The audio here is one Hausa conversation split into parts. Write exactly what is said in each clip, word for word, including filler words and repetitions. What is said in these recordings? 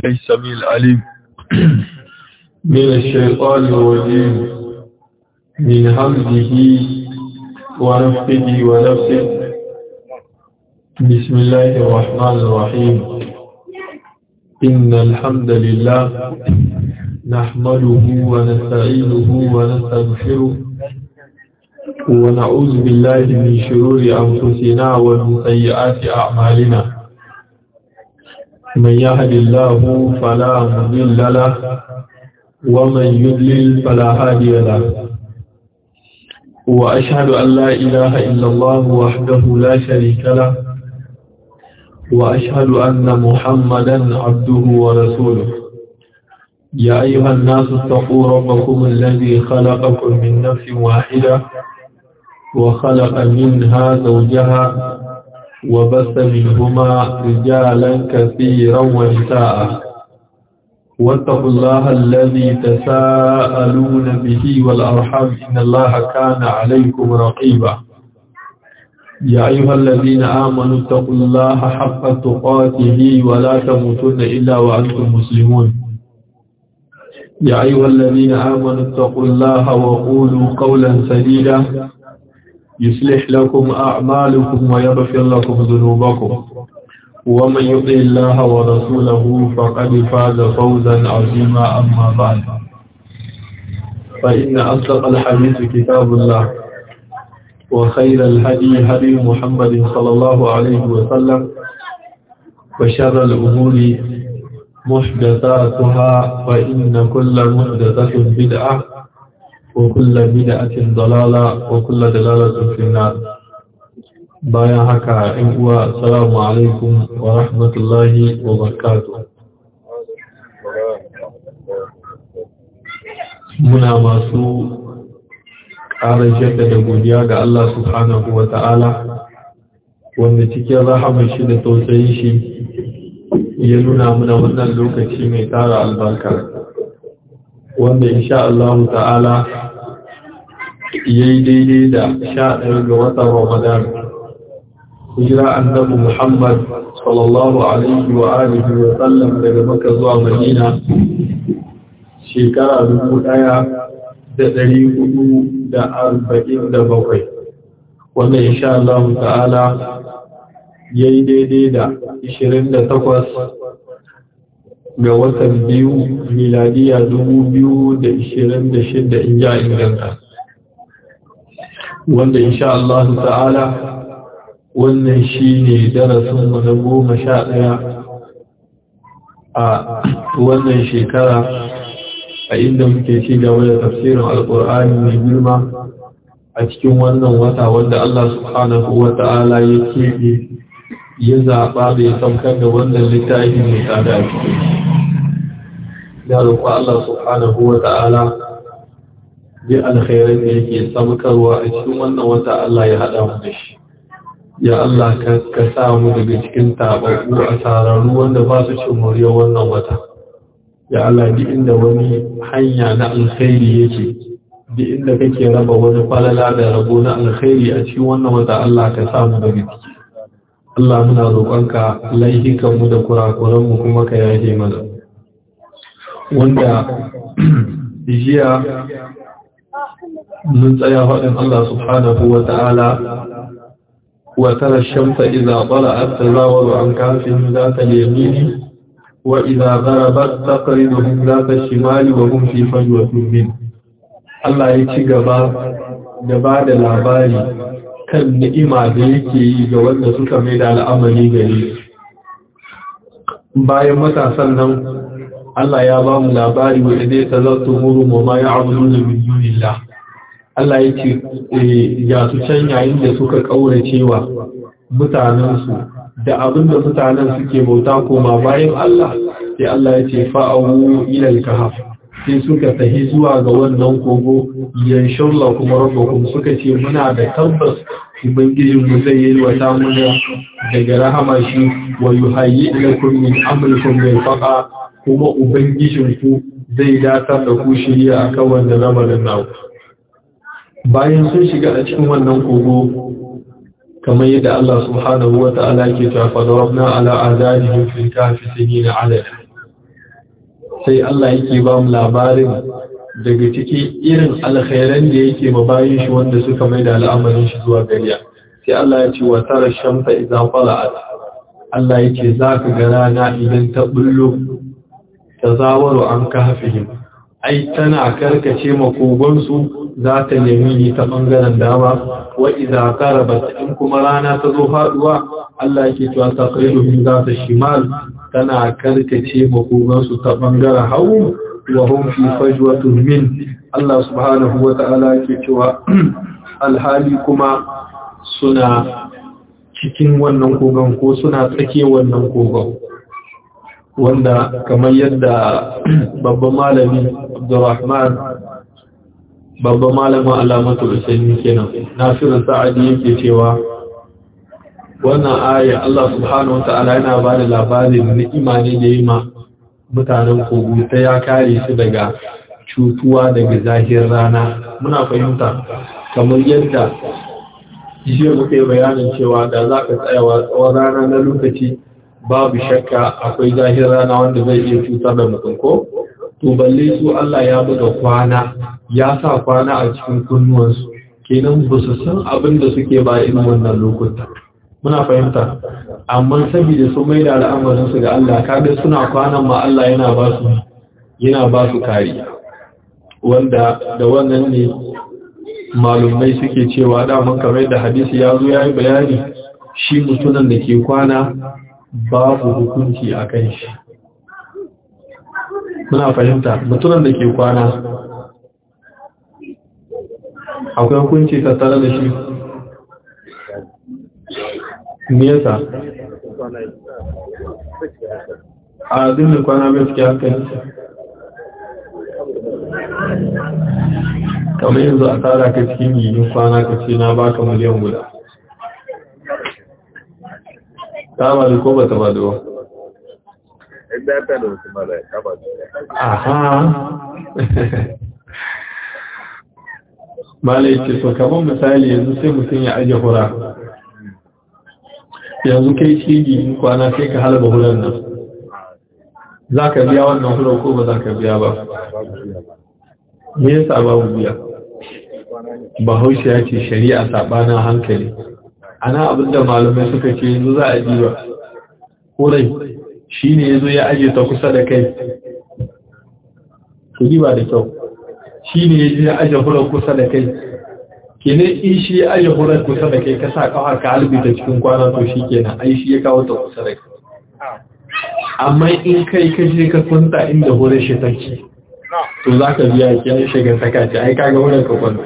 السميع العليم من الشيطان الرجيم من همزه ونفخه ونفسه. بسم الله الرحمن الرحيم. إن الحمد لله نحمده ونستعينه ونستغفره ونعوذ بالله من شرور أنفسنا ومن سيئات أعمالنا. من يهد الله فلا مضل له ومن يضلل فلا هادي له. وأشهد أن لا إله إلا الله وحده لا شريك له، وأشهد أن محمدا عبده ورسوله. يا أيها الناس اتقوا ربكم الذي خلقكم من نفس واحدة وخلق منها زوجها وبث منهما رجالا كثيرا ونساء. واتقوا الله الذي تساءلون به والأرحام إن الله كان عليكم رقيبا. يا أيها الذين آمنوا اتقوا الله حق تقاته ولا تموتن إلا وأنتم مسلمون. يا أيها الذين آمنوا اتقوا الله وقولوا قولا سديدا يصلح لكم أعمالكم ويغفر لكم ذنوبكم، ومن يطع الله ورسوله فقد فاز فوزا عظيما. أما بعد، فإن أصدق الحديث كتاب الله، وخير الهدي هدي محمد صلى الله عليه وسلم، وشر الأمور محدثاتها، فإن كل محدثة بدعة وكل بدعة ضلالة وكل ضلالة في النار. bayan haka in uwa, assalamu alaikum wa rahmatullahi wa barakatuh. Muna masu ƙara jaddada godiya ga Allah subhanahu wa ta'ala, wanda cikin rahamar shi da tausayin shi ya nuna muna wannan lokaci mai tara albarka, wanda insha Allah ta'ala yayi daidai da sha ɗaya ga watan Ramadan. hijira annabi Muhammad sallallahu alaihi wa alihi wa sallam daga Makka zuwa Madina shekara dubu ɗaya da ɗari hudu da arba'in da bakwai, wanda insha Allah ta'ala yayi daidai da ishirin da takwas ga watan biyu miladiya dubu biyu da ishirin da shida in ja inganta, wanda insha Allah ta'ala wannan shi ne darasinmu na goma sha ɗaya a wannan shekara, a inda muke ci gaba da tafsirin alƙur'ani mai girma a cikin wannan wata wanda Allah subhanahu wa ta'ala ya keɓe ya zaɓa da ya saukar da wannan littafi mai tsada a cikin. Ya roƙa Allah subhanahu wa ta'ala bi alkhairar da yake saukarwa a cikin wannan wata Allah ya haɗa mu da shi. Ya Allah ka sa mu daga cikin taɓaɓɓu a sararru wanda ba su cin moriyar wannan wata. Ya Allah, duk inda wani hanya na alkhairi yake, duk inda kake raba wani falala da rabo na alkhairi a cikin wannan wata, Allah ka sa mu daga ciki. Allah, muna roƙonka laifukan mu da kurakuran mu kuma ka yaje mana. Wanda jiya mun tsaya faɗin Allah subhanahu wa ta'ala وترى الشمس إذا طلعت تزاور عن كهفهم ذات اليمين وإذا غربت تقرضهم ذات الشمال وهم في فجوة منه. Allah ya ci gaba da ba da labari kan ni'ima da yake yi ga wanda suka mai da al'amari gare su. Bayan matasan nan, Allah ya ba mu labari wa idai ta zartu muru ma ya abu da min dunillah. Allah ya ce ya su can yayin da suka ƙauracewa mutanensu da abin da mutanen suke bauta koma bayan Allah, sai Allah ya ce fa'awu ilal kahf, sai suka tahi zuwa ga wannan kogo yanshurla kuma rabbakum, suka ce muna da tabbas ubangijin mu zai yi wata muna daga rahama shi wa yuhayyi lakum min amrikum mirfaqa, kuma ubangijin ku zai datar da ku shiriya akan wannan lamarin naku. Bayan sun shiga a cikin wannan kogo, kamar yadda Allah subhanahu wa ta'ala ke cewa fa darabna ala azanihim fil kahfi sinina adada, sai Allah yake ba mu labarin daga cikin irin alkhairan da yake mabayin shi wanda suka mai da al'amarin shi zuwa gariya. Sai Allah ya ce wa tara shamsa idan fala'at, Allah ya ce za ka ga rana idan ta bullo ta zawaro an kahfihim, ai tana karkace makogonsu za ta nemi ni ta ɓangaren dama, wa idan karabat in kuma rana ta zo faɗuwa Allah yake cewa taqriduhum za ta shimal, tana karkace makogonsu ta ɓangaren hagu wa hum fi fajwatin min. Allah subhanahu wa ta'ala yake cewa alhali kuma suna cikin wannan kogon ko suna tsake wannan kogon, wanda kamar yadda babban malami Abdurrahman babban malamin Alamatul Usaini kenan Nasiru Sa'adi yake cewa wannan aya Allah subhanahu wa ta'ala yana ba da labarin ni'ima ne da yima mutanen kogo ta ya kare su daga cutuwa daga zahir rana. Muna fahimta kamar yadda jiya muke bayanin cewa da za ka tsayawa tsawon rana na lokaci babu shakka akwai zahir rana wanda zai iya cutar da mutum ko? To balle su Allah ya buga kwana, ya sa kwana a cikin kunnuwansu, kenan ba su san abin da suke ba irin wannan lokuta. Muna fahimta, amma saboda sun mai da al'amarinsu ga Allah, kaga suna kwanan ma Allah yana ba su yana ba su kariya, wanda da wannan ne malumai suke cewa daman kamar da hadisi ya zo ya yi bayani, shi mutumin da ke kwana babu hukunci a kan shi. Muna fahimta, mutumin da ke kwana akwai hukunci tattare da shi. Me yasa? A dinin kwana mai suke hankali. Kamar yanzu a tara ka cikin yiyin kwana ka ce na baka miliyan guda. Ta ba da ko ba ta ba da wa? Aha. Malai ce so kamar misali yanzu sai mutum ya aje hura. Yanzu kai cigi kwana sai ka halaba huran nan. Za ka biya wannan hura ko ba za ka biya ba? Me yasa babu biya? Bahaushe ya ce shari'a saɓanin hankali. Ana abinda malamai suka ce yanzu za a ji ba. Hurai shi ne ya zo ya aje ta kusa da kai. Ku ji ba da kyau. Shi ne ya je ya aje hurar kusa da kai. Kenan in shi ya aje hurar kusa da kai ka sa kawar ka halbi ta cikin kwana to shi kenan ai shi ya kawo ta kusa da kai. Amma in kai ka je ka kwanta inda hurar shi take, to za ka biya kenan shigar saka ce ai kaga hurar ka kwanta.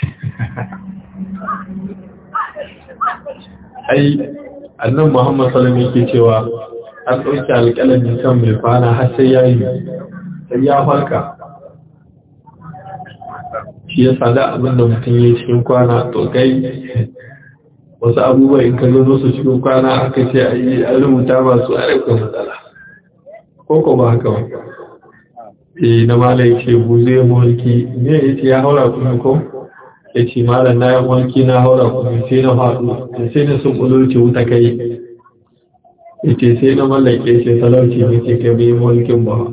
Ai annan Muhammad sallallahu alaihi wasallam yake cewa an ɗauki alƙalamin kan mai kwana har sai ya yi sai ya farka. Shi ya sada abin da mutum ya cikin kwana to kai wasu abubuwa in ka zo su cikin kwana aka ce a yi an rubuta masu a rikon matsala ko ko ba haka ba. E na mala ya ce buze mulki ne ya ce ya haura kuma ko ya ce mala na yan mulki na haura kuma sai na faɗo sai na sun ɓulurci wuta kai ya ce sai na mallake ce talauci ne ce ka bi mulkin ba.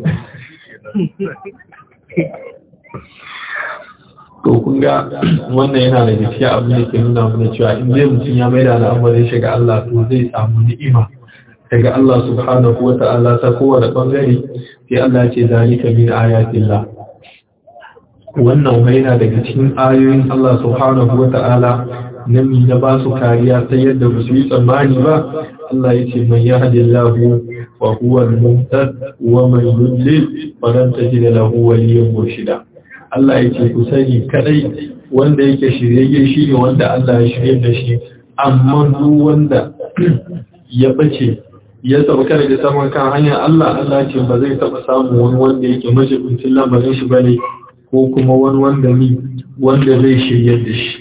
To kun ga wannan yana da gaskiya abin da ke nuna mana cewa in zai mutum ya maida al'amarin shi ga Allah to zai samu ni'ima daga Allah subhanahu wa ta'ala ta kowane bangare. Sai Allah ce zalika min ayatillah, wannan wai yana daga cikin ayoyin Allah subhanahu wa ta'ala na mi na ba su kariya ta yadda ba su yi tsammani ba. Allah ya ce man yahdillahu wa huwa al-muhtad wa man yudlil falan tajid lahu waliyyan murshida. Allah ya ce ku sani kadai wanda yake shiryayye shi ne wanda Allah ya shirye da shi, amma duk wanda ya bace ya sauka daga saman kan hanyar Allah, Allah ce ba zai taba samu wani wanda yake majibincin lamarin shi bane ko kuma wani wanda ni wanda zai shirye da shi.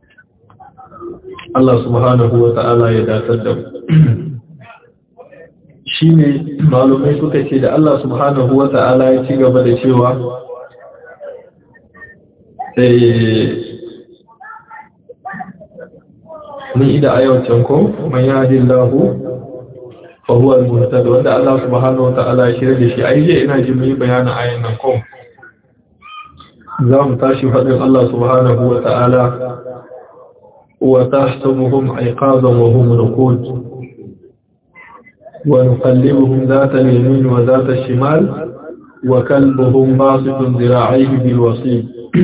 Allah subhanahu wa ta'ala ya datar da mu. Shi ne malumai suka ce da Allah subhanahu wa ta'ala ya ci gaba da cewa mun ida ayyaucan ko man yahdillahu fa huwa al-muhtadi wanda Allah subhanahu wa ta'ala ya shirya da shi ai je ina ji mai bayanin ayan nan ko za mu tashi fadin Allah subhanahu wa ta'ala wa tahsabuhum ayqazan wa hum ruqud wa nuqallibuhum dhata al-yamin wa dhata al-shimal wa kalbuhum basitun dhira'ihi bil wasil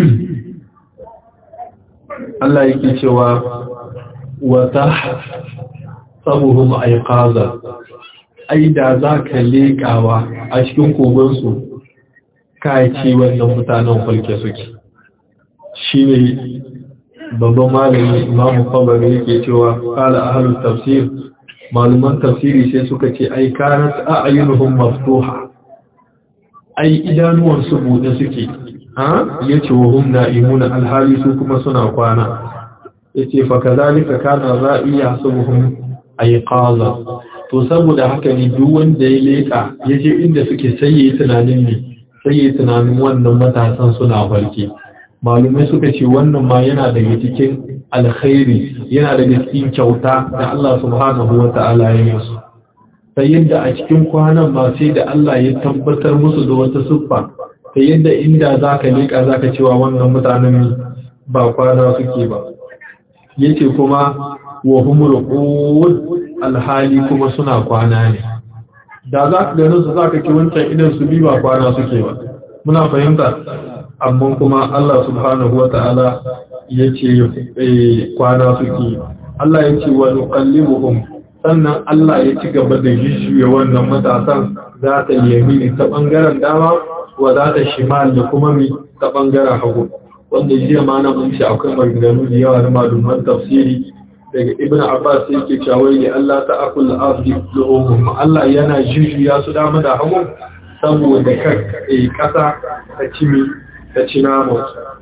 Allah yake cewa wa tahsabuhum ayqazan ai da za ka leƙawa a cikin kogonsu ka ce wannan mutanen falke suke shi ne babban malami imamu kwabari yake cewa kala ahalun tafsir maluman tafsiri sai suka ce ai kanat a ayyunuhun maftuha ai idanuwansu buɗe suke ha ya ce wa hum na'imuna alhali su kuma suna kwana ya ce fa kazalika kana ra'i yahsabuhum ayqaza to saboda haka ne duk wanda ya leka ya je inda suke sai yayi tunanin ne sai yayi tunanin wannan matasan suna farke malumai suka ce wannan ma yana daga cikin alkhairi yana daga cikin kyauta da Allah subhanahu wata'ala ya yi musu sai yadda a cikin kwanan ma sai da Allah ya tabbatar musu da wata siffa sai yadda inda zaka leka zaka cewa wannan mutanen ba kwana suke ba yace kuma wa humul qud alhali kuma suna kwana ne da za ka ganin su za ka ki wancan idan su bi ba kwana suke ba muna fahimta amma kuma Allah subhanahu wa ta'ala ya ce kwana suke Allah ya ce wa nuqallibuhum sannan Allah ya ci gaba da jishuye wannan matasan za ta yamini ta bangaren dama wa za ta shimal da kuma mi ta bangaren hagu wanda jiya ma na mun ci akwai maganganu da yawa na malaman tafsiri daga ibn Abbas yake cewa ya Allah ta'akul ardi luhum Allah yana jujuya su dama da hagu saboda kar eh kasa ta cimi ta cinamo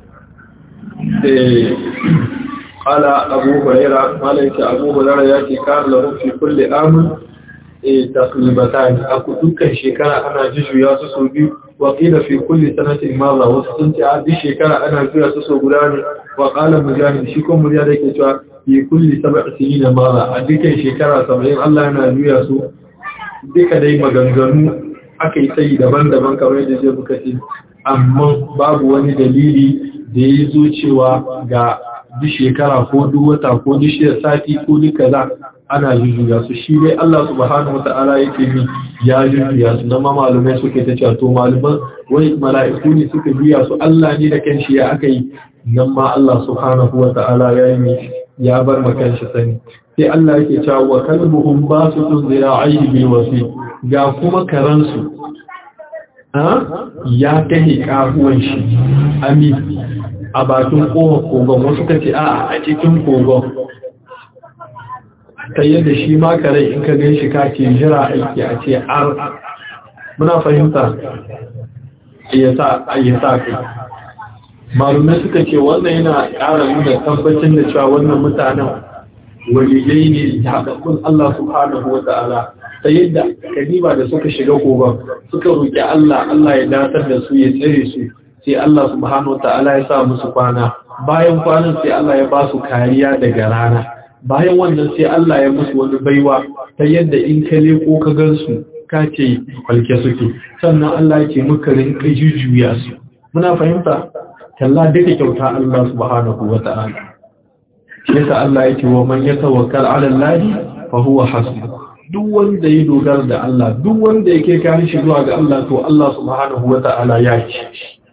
eh qala Abu Hurairah malaika Abu Hurairah yake kar lahu fi kulli am eh taqribatan aku dukkan shekara ana jujuya su so biyu wa qila fi kulli sanatin marra wasu sun ce a duk shekara ana juya su so guda ne wa qala mujahid shi ko mujahid yake cewa fi kulli sab'a sinina mara a dukkan shekara saba'in Allah yana juya su duka dai maganganu akai sai daban-daban kamar yadda zai muka ce amma babu wani dalili da ya zo cewa ga duk shekara ko duk wata ko duk sati ko duk kaza ana juya su shi dai Allah subhanahu wata'ala yake mi ya juya su na malumai suke ta cewa to maluman wai mala'iku ne suka juya su Allah ne da kanshi ya aka yi nan ma Allah subhanahu wata'ala ya yi ya bar makan shi sani sai Allah yake cewa wa kalbuhum basutun zira'ihi bil wasi ga kuma karansu ha ya tahi kafuwan shi ami a bakin kogon wasu kace a a cikin kogon ta yadda shi ma kare in ka gan shi ka ce jira aiki a ce ar muna fahimta ayyata ayyata kai malumai suka ce wannan yana ƙara nuna tabbacin da cewa wannan mutanen waliyai ne da haƙaƙun Allah subhanahu wa ta'ala ta yadda kadiba da suka shiga kogon suka roƙi Allah Allah ya datar da su ya tsare su sai Allah subhanahu wa ta'ala ya sa musu kwana bayan kwanan sai Allah ya ba su kariya daga rana bayan wannan sai Allah ya musu wani baiwa ta yadda in ka leko ka gansu ka ce kwalke suke sannan Allah ya ce muka rinka jujjuya su muna fahimta kalla duka kyauta Allah subhanahu wa ta'ala shi yasa Allah yake wa man yatawakkal 'ala Allah fa huwa hasbuh duk wanda ya dogara da Allah duk wanda yake kai shi zuwa ga Allah to Allah subhanahu wa ta'ala ya ci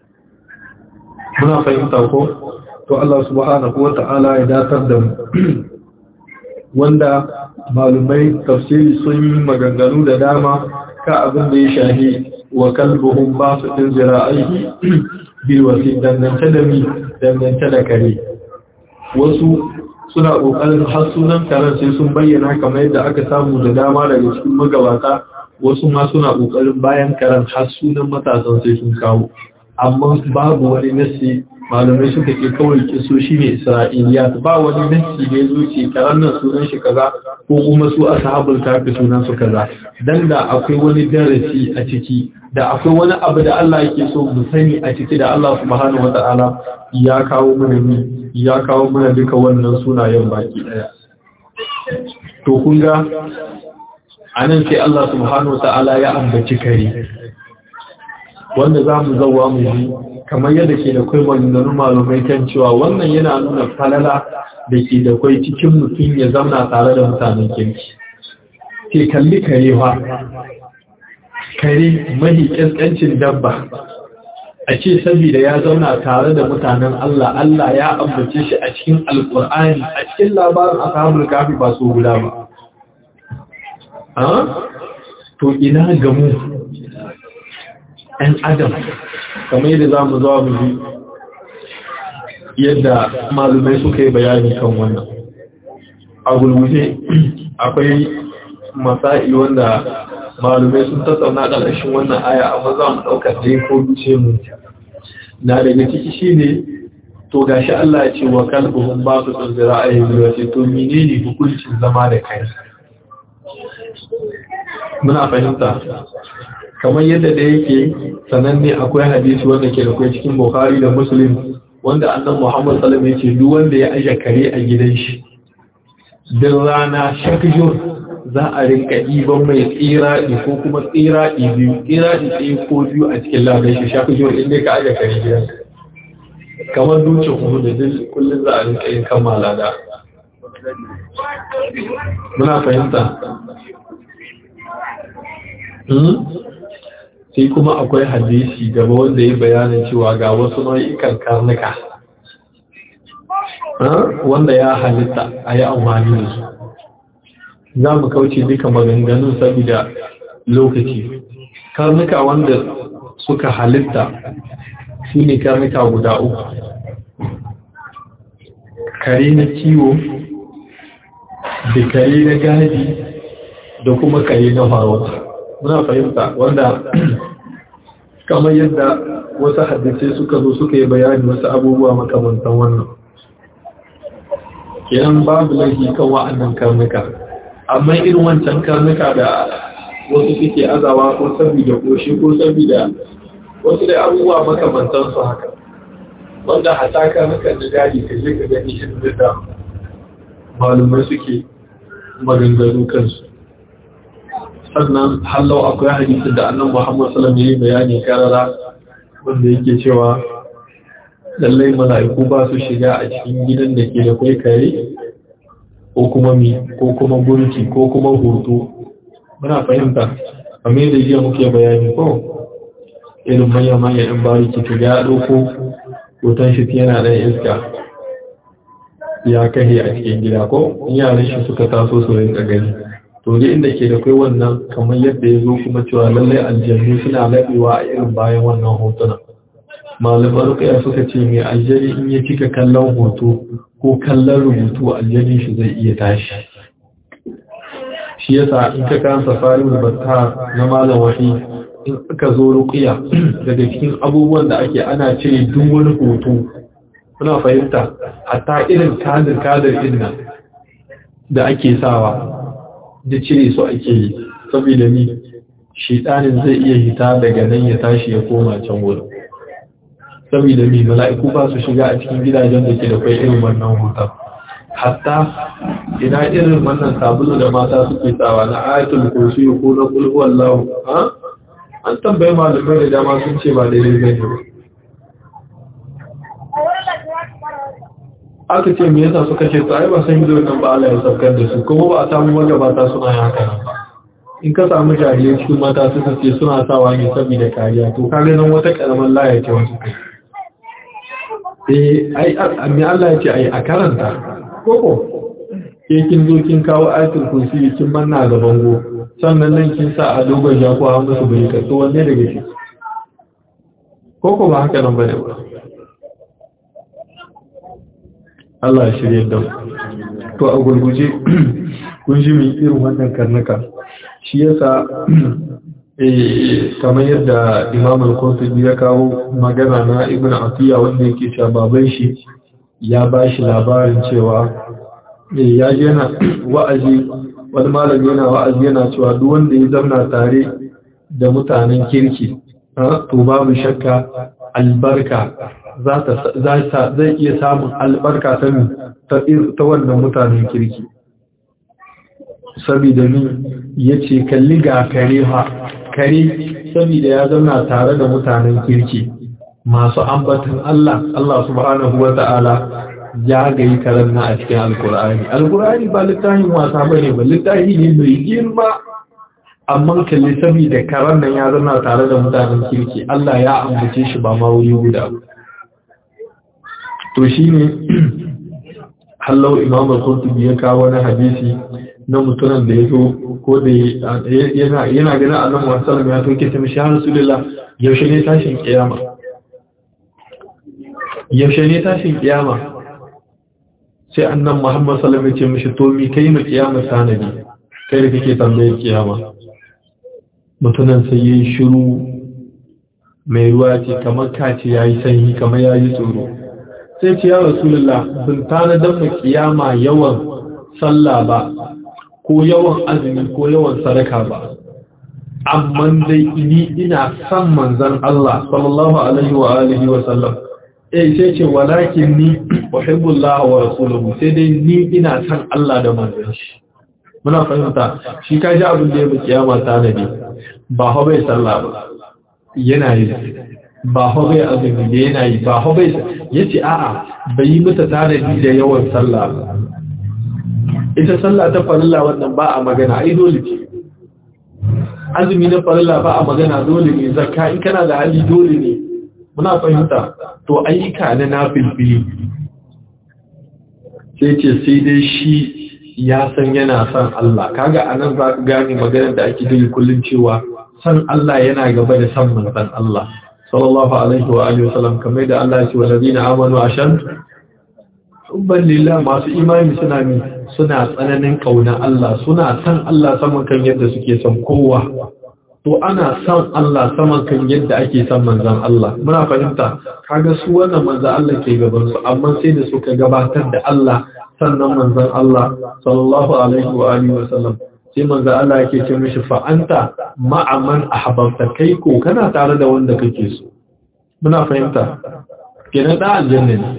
muna fahimta ko to Allah subhanahu wa ta'ala ya datar da mu wanda malumai tafsiri sun yi maganganu da dama ka abin da ya shahi wa kalbuhum basutun zira'ihi bil wasi dangance da mi dangance da kare wasu suna kokarin har sunan karen sai sun bayyana kamar yadda aka samu da dama daga cikin magabata wasu ma suna kokarin bayan karen har sunan matasan sai sun kawo amma babu wani nasi malamai suka ke kawai kiso shi ne isra'iliyat ba wani nasi da ya zo ce karen nan sunan shi kaza ko kuma su ashabul kafi sunan su kaza dan da akwai wani darasi a ciki da akwai wani abu da Allah yake so mu sani a ciki da Allah subhanahu wata'ala ya kawo mana ni ya kawo mana duka wannan sunayen baki daya to kun ga anan sai Allah subhanahu wata'ala ya ambaci kare wanda za mu zauwa mu yi kamar yadda ke da kwai maganganun malumai kan cewa wannan yana nuna falala da ke da kwai cikin mutum ya zauna tare da mutanen kirki ke kalli kare fa kare mahi ƙasƙancin dabba a ce saboda ya zauna tare da mutanen Allah Allah ya ambace shi a cikin alƙur'ani a cikin labarin ashabul kafi ba su guda ba to ina ga mu ɗan adam kamar yadda za mu zuwa mu ji yadda malumai suka yi bayani kan wannan a gulguje akwai masa'i wanda malumai sun tattauna ƙarƙashin wannan aya amma za mu ɗaukar ɗaya ko duce mu na daga ciki shi ne to gashi Allah ya ce wa kalbuhum ba su tsanzira a yanzu ya ce to menene hukuncin zama da kai muna fahimta kamar yadda da yake sananne akwai hadisi wanda ke da kai cikin Bukhari da Muslim wanda annabi Muhammad sallallahu alaihi wasallam ya ce duk wanda ya aje kare a gidan shi din rana shakjur za a rinka ɗiban mai tsiraɗi ko kuma tsiraɗi biyu tsiraɗi ɗaya ko biyu a cikin labar shi shafi jiwar inda ka ajiye kare gidan kamar dutsen hudu da duk kullum za a rinka yin kammala da muna fahimta sai kuma akwai hadisi gaba wanda ya bayanin cewa ga wasu nau'ikan karnuka wanda ya halitta a yi amfani da su za mu kauce duka maganganun saboda lokaci karnuka wanda suka halitta su ne karnuka guda uku kare na kiwo da kare na gadi da kuma kare na farauta muna fahimta wanda kamar yadda wasu hadisai suka zo suka yi bayani wasu abubuwa makamantan wannan kenan babu laifi kan wa'annan karnuka amma irin wancan karnuka da wasu suke azawa ko saboda koshi ko saboda wasu da abubuwa makamantan su haka wanda hata karnukan da gadi ka je ka gani inda da malumai suke maganganu kansu sannan hallau akwai hadisin da annan Muhammad sallallahu alaihi wasallam ya bayani karara wanda yake cewa lallai mala'iku ba su shiga a cikin gidan da ke da kai kare ko kuma mi ko kuma gurki ko kuma hoto muna fahimta amma da jiya muke bayani ko irin manya manya ɗan bariki to ya ɗauko hoton shi yana da iska ya kahe a cikin gida ko yaran shi suka taso su rinka gani to dai inda ke da kai wannan kamar yadda ya zo kuma cewa lallai aljannu suna laɓewa a irin bayan wannan hotuna malaman ruqya suka ce mai aljani in ya cika kallon hoto ko kallon rubutu aljani shi zai iya tashi shi yasa in ka kan safari batta na malam wahi in aka zo ruqya daga cikin abubuwan da ake ana cire duk wani hoto kuna fahimta hatta irin kadir kadir inna da ake sawa da cire su ake yi saboda ni shedanin zai iya hita daga nan ya tashi ya koma can wurin saboda mai mala'iku ba su shiga a cikin gidajen da ke da kai irin wannan hutar hatta ina irin wannan sabulu da mata suke tsawa na ayatul kursi ko na qul huwallahu ha an tambaye malamai da dama sun ce ba daidai bane aka ce me yasa suka ce sai ba san gidan nan ba Allah ya saukar da su kuma ba a samu magabata suna yin haka nan ba in ka samu jahilai cikin mata suka ce suna sawa ne saboda kariya to kaga nan wata karamar laya ce wasu kai eh ai amma Allah ya ce ai a karanta koko ke kin zo kin kawo ayatul kursi kin manna ga bango sannan nan kin sa a dogon ja ko an musu bai ka to wanne daga shi koko ba haka nan bane ba Allah ya shirye da to a gurguje kun ji min irin wannan karnuka shi yasa eh kamar yadda Imam al-Qurtubi ya kawo magana na Ibn Atiyya wanda yake cewa baban shi ya bashi labarin cewa ya ji yana wa'azi wani malami yana wa'azi yana cewa duk wanda ya zauna tare da mutanen kirki to babu shakka albarka za ta zai iya samun albarka ta ta wannan mutanen kirki saboda ni yace kalli ga kare ha kare saboda ya zauna tare da mutanen kirki masu ambatan Allah Allah subhanahu wata'ala ya gayi karen na a cikin alkur'ani alkur'ani ba littafin wasa bane ba littafi ne mai girma amma kalli saboda karen nan ya zauna tare da mutanen kirki Allah ya ambace shi ba ma wuri guda to shine hallau imam al-qurtubi ya kawo wani hadisi na mutumin da yazo ko da yana yana ganin annabi sallallahu alaihi wasallam ya toke ta mishi rasulullah yaushe ne tashin kiyama yaushe ne tashin kiyama sai annabi muhammad sallallahu alaihi wasallam ya ce mishi to mi kai mu kiyama sanadi kai da kake tambayar kiyama mutumin sai yayi shiru mai ruwa ce kamar kace yayi sanyi kamar yayi tsoro sai ce ya rasulullah bin tana dan mu kiyama yawan sallah ba ko yawan azumi ko yawan sadaka ba amma dai ni ina san manzon Allah sallallahu alaihi wa alihi wa sallam eh sai ce walakin ni uhibbullah wa rasuluhu sai dai ni ina san Allah da manzon shi muna fahimta shi kaji abin da ya bi kiyama ta nabi ba ho bai sallah ba yana yi ba ho bai azumi da yana yi ba ho bai yace a'a bai yi mata tanadi da yawan sallah ba ita sallah ta farilla wannan ba a magana ai dole ce azumi na farilla ba a magana dole ne zakka in kana da hali dole ne muna fahimta to ayyuka na nafilfili sai ce sai dai shi ya san yana san Allah kaga anan za ka gane maganar da ake yi kullun cewa san Allah yana gaba da san manzon Allah sallallahu alaihi wa alihi wasallam kamar da Allah ya ce walladina amanu ashan hubban lillah masu imani suna mi suna tsananin kauna Allah suna san Allah saman kan yadda suke son kowa to ana san Allah saman kan yadda ake san manzon Allah muna fahimta kaga su wannan manzon Allah ke gaban su amma sai da suka gabatar da Allah sannan manzon Allah sallallahu alaihi wa alihi wasallam sai manzon Allah yake ce mishi fa anta ma'a man ahbabta kai ko kana tare da wanda kake so muna fahimta kenan da aljanna ne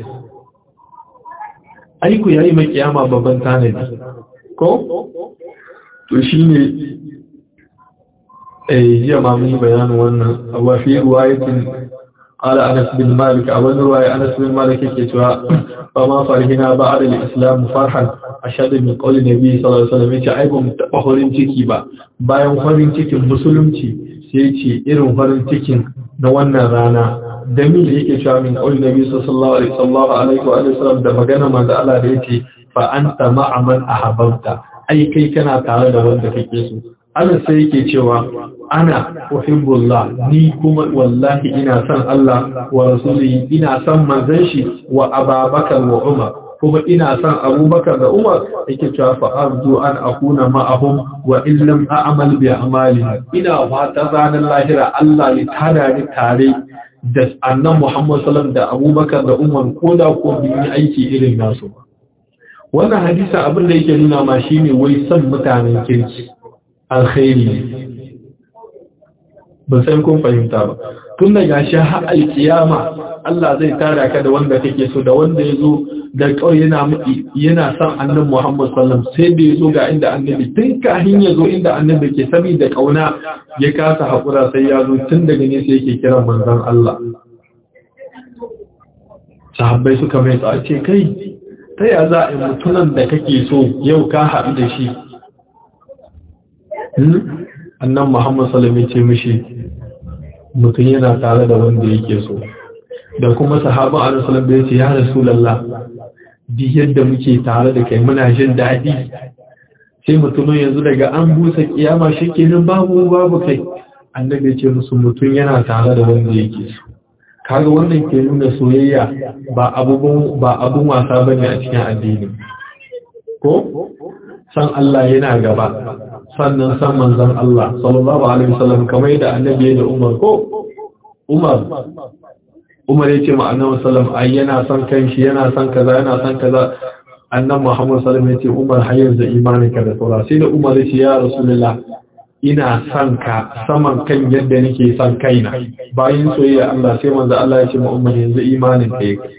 aiku yayi mai kiyama babban tanadi ko to shine eh jama'a mun bayanin wannan wa fi riwayatin qala Anas bin Malik a wani riwaya Anas bin Malik yake cewa fa ma farhina ba'da al-islam farhan ashadu min qawli nabi sallallahu alaihi wasallam yace ai ba mu taba farin ciki ba bayan farin cikin musulunci sai yace irin farin cikin na wannan rana da mi yake cewa min qawli nabi sallallahu alaihi wasallam da magana manzo Allah da yake fa anta ma'a man ahabbta ai kai kana tare da wanda kake so Allah sai yake cewa ana uhibbullah ni kuma wallahi ina son Allah wa rasulihi ina son manzon shi wa Abubakar wa Umar kuma ina son Abubakar da Umar yake cewa fa arju an akuna ma'ahum wa in lam a'mal bi a'mali ina fata ranar lahira Allah ya tada ni tare da annan Muhammad sallallahu da Abubakar da Umar ko da ko bi aiki irin nasu wannan hadisi abin da yake nuna ma shine wai son mutanen kirki alkhairi ba san kun fahimta ba tun da gashi har alkiyama Allah zai tara ka da wanda kake so da wanda yazo da kauye yana yana son annabi Muhammad sallallahu alaihi wasallam sai da yazo ga inda annabi tun kafin yazo inda annabi ke saboda kauna ya kasa hakura sai yazo tun daga ne sai yake kiran manzon Allah sahabbai suka mai tsace kai ta ya za a mutunan da kake so yau ka haɗu da shi annan Muhammad sallallahu alaihi wasallam ya ce mishi mutum yana tare da wanda yake so da kuma sahaba annabi sallallahu alaihi wasallam ya ce ya rasulullah bi yadda muke tare da kai muna jin dadi sai mutumin yanzu daga an busa kiyama shikenan babu babu kai annabi ya ce musu mutum yana tare da wanda yake so kaga wannan ke nuna soyayya ba abun ba abun wasa bane a cikin addini ko san Allah yana gaba sannan san manzon Allah sallallahu alaihi wasallam kamar da annabi da Umar ko Umar Umar yace ma annabi sallallahu alaihi wasallam yana son kanshi yana son kaza yana son kaza annabi Muhammad sallallahu alaihi wasallam yace Umar hayar da imaninka da saura sai da Umar yace ya Rasulullah ina son ka saman kan yadda nake son kaina bayan soyayya Allah sai manzo Allah yace ma Umar yanzu imanin ka yake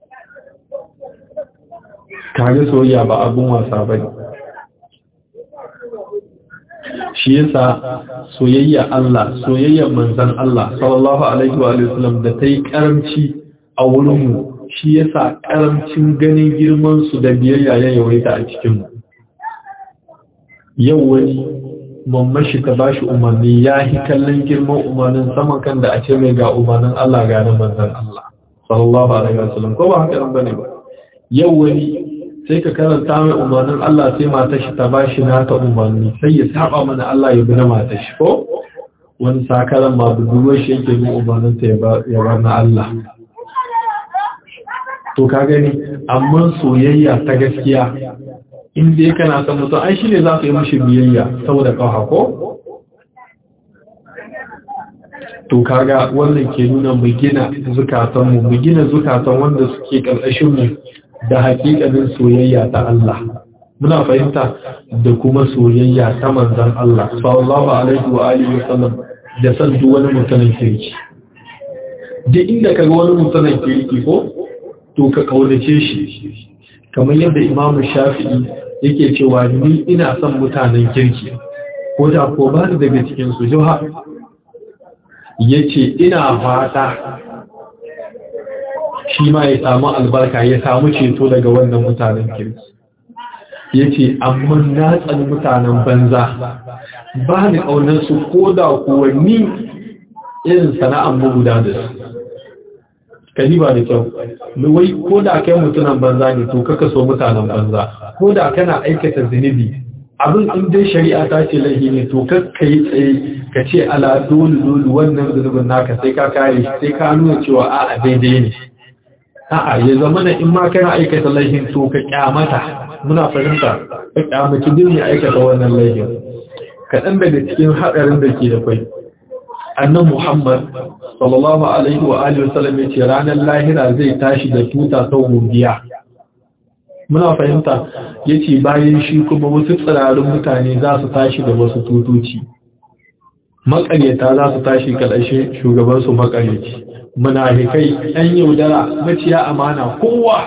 kage soyayya ba abun wasa bane shi yasa soyayya Allah soyayyar manzon Allah sallallahu alaihi wa sallam da tai karamci a wurin mu shi yasa karamcin ganin girman su da biyayya ya yawaita a cikin mu yau wani mamman shi ta bashi umarni ya yi kallon girman umarnin saman kan da a ce mai ga umarnin Allah ga na manzon Allah sallallahu alaihi wa sallam ko ba haka nan bane ba yau wani sai ka karanta mai umarnin Allah sai matar shi ta bashi nata umarni sai ya saba mana Allah ya bi na matar shi ko wani sakaran ma budurwar shi yake bin umarnin ta ya bar na Allah to ka gani amma soyayya ta gaskiya in dai kana son mutum ai shine za ka yi mishi biyayya saboda kafa ko to kaga wannan ke nuna mu gina zukatan mu mu gina zukatan wanda suke karkashin mu da hakikanin soyayya ta Allah muna fahimta da kuma soyayya ta manzon Allah sallallahu alaihi wa alihi wasallam da san duk wani mutumin kirki duk inda kaga wani mutumin kirki ko to ka kaunace shi kamar yadda Imam Shafi'i yake cewa ni ina son mutanen kirki ko da ko ba daga cikin su joha yace ina fata shi ma ya samu albarka ya samu ceto daga wannan mutanen kirki yace amma na tsan mutanen banza ba ni kaunar su ko da kuwa ni irin sana'an mu guda da su kani ba da kyau wai ko da kai mutunan banza ne to kaka so mutanen banza ko da kana aikata zinubi abin in dai shari'a ta ce laifi ne to kakka yi tsaye ka ce ala dole dole wannan zunubin naka sai ka kare sai ka nuna cewa a'a daidai ne a'a ya zama na in ma kana aikata laifin to ka kyamata muna fahimta ka kyamaci din ne aikata wannan laifin kaɗan daga cikin haɗarin da ke da kwai annan Muhammad sallallahu alaihi wa alihi wasallam yace ranar lahira zai tashi da tuta sau gobiya muna fahimta yace bayan shi kuma wasu tsirarin mutane za su tashi da wasu tutoci makaryata za su tashi kalashe shugaban su makaryaci munafikai ɗan yaudara maciya amana kowa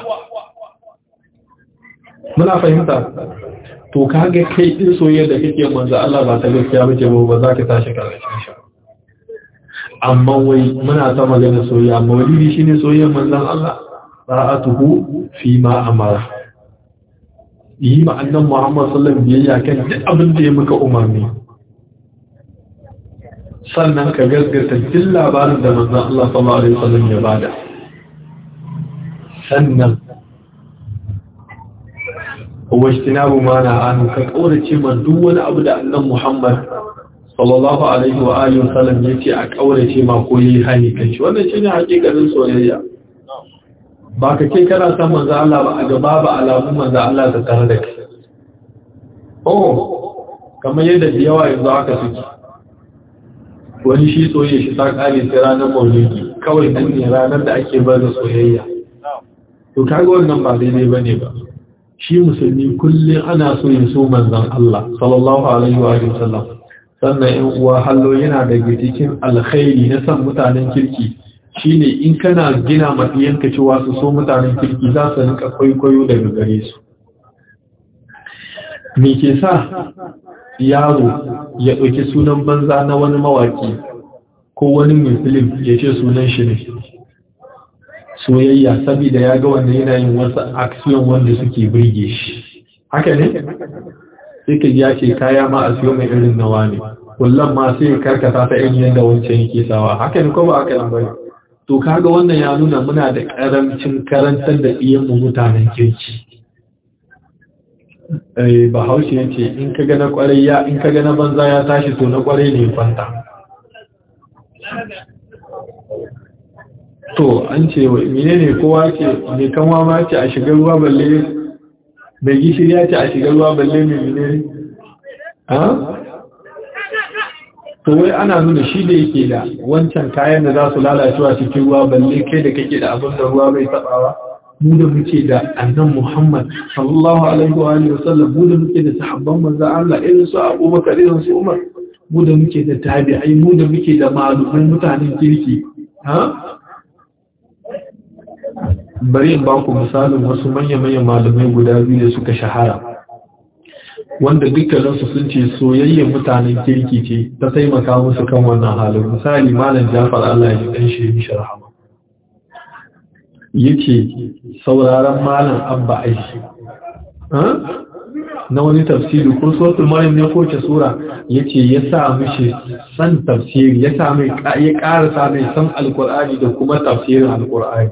muna fahimta to kage kai din soyayya da kake manzo Allah ba ta gaskiya bace ba za ka tashi kalashe shi amma wai muna ta magana soyayya maulidi shine soyayyar manzon Allah ra'atuhu fi ma amara yi ma annan Muhammad sallallahu alaihi wasallam biyayya kan duk abin da ya maka umarni sannan ka gaskata duk labarin da manzon Allah sallallahu alaihi wasallam ya bada sannan wajtinabu ma na an ka kaurace ma duk wani abu da annan Muhammad sallallahu alaihi wa alihi wasallam yace a kaurace ma ko yi hani kai wannan shine hakikatin soyayya ba ka ce kana san manzo Allah ba a gaba ba alamun manzo Allah ta tare da kai oh kamar yadda da yawa yanzu aka suke wani shi soyayya shi ta kare sai ranar maulidi kawai nan ne ranar da ake bar da soyayya to kaga wannan ba daidai bane ba shi musulmi kullum ana so ya so manzon Allah sallallahu alaihi wa alihi wasallam sannan in uwa hallo yana daga cikin alkhairi na san mutanen kirki shine in kana gina mafiyanka cewa su so mutanen kirki za su rinka kwaikwayo daga gare su me ke sa yaro ya ɗauki sunan banza na wani mawaki ko wani mai film ya ce sunan shi ne soyayya saboda ya ga wanda yana yin wasu action wanda suke birge shi haka ne sai ka ya ce kaya ma a siyo mai irin nawa ne kullum ma sai karkata ta irin yadda wancan yake sawa haka ne ko ba haka nan bane to kaga wannan ya nuna muna da karancin karantar da iyan mu mutanen kirki eh bahaushe yace in ka ga na kwarai ya in ka ga na banza ya tashi to na kwarai ne kwanta to an ce menene kowa ce me kanwa ma ce a shigar ruwa balle bai gishiri ya ce a shigar ruwa balle mai menene ha to wai ana nuna shi da yake da wancan kayan da za su lalacewa cikin ruwa balle kai da kake da abin da ruwa bai tabawa mu da muke da annan Muhammad sallallahu alaihi wa alihi wasallam mu da muke da sahabban manzo Allah irin su Abubakar irin su Umar mu da muke da tabi'ai mu da muke da malumai mutanen kirki ha bari in ba ku misalin wasu manya-manyan malumai guda biyu da suka shahara wanda dukkaninsu sun ce soyayyar mutanen kirki ce ta taimaka musu kan wannan halin. Misali malam Jafar Allah ya dan shi mishi rahama yace sauraron malam Abba Aishi na wani tafsiri ko suratul maryam ne ko ce sura yace ya sa mishi san tafsiri, ya sa mai ya ƙara sa mai san alqur'ani da kuma tafsirin alqur'ani.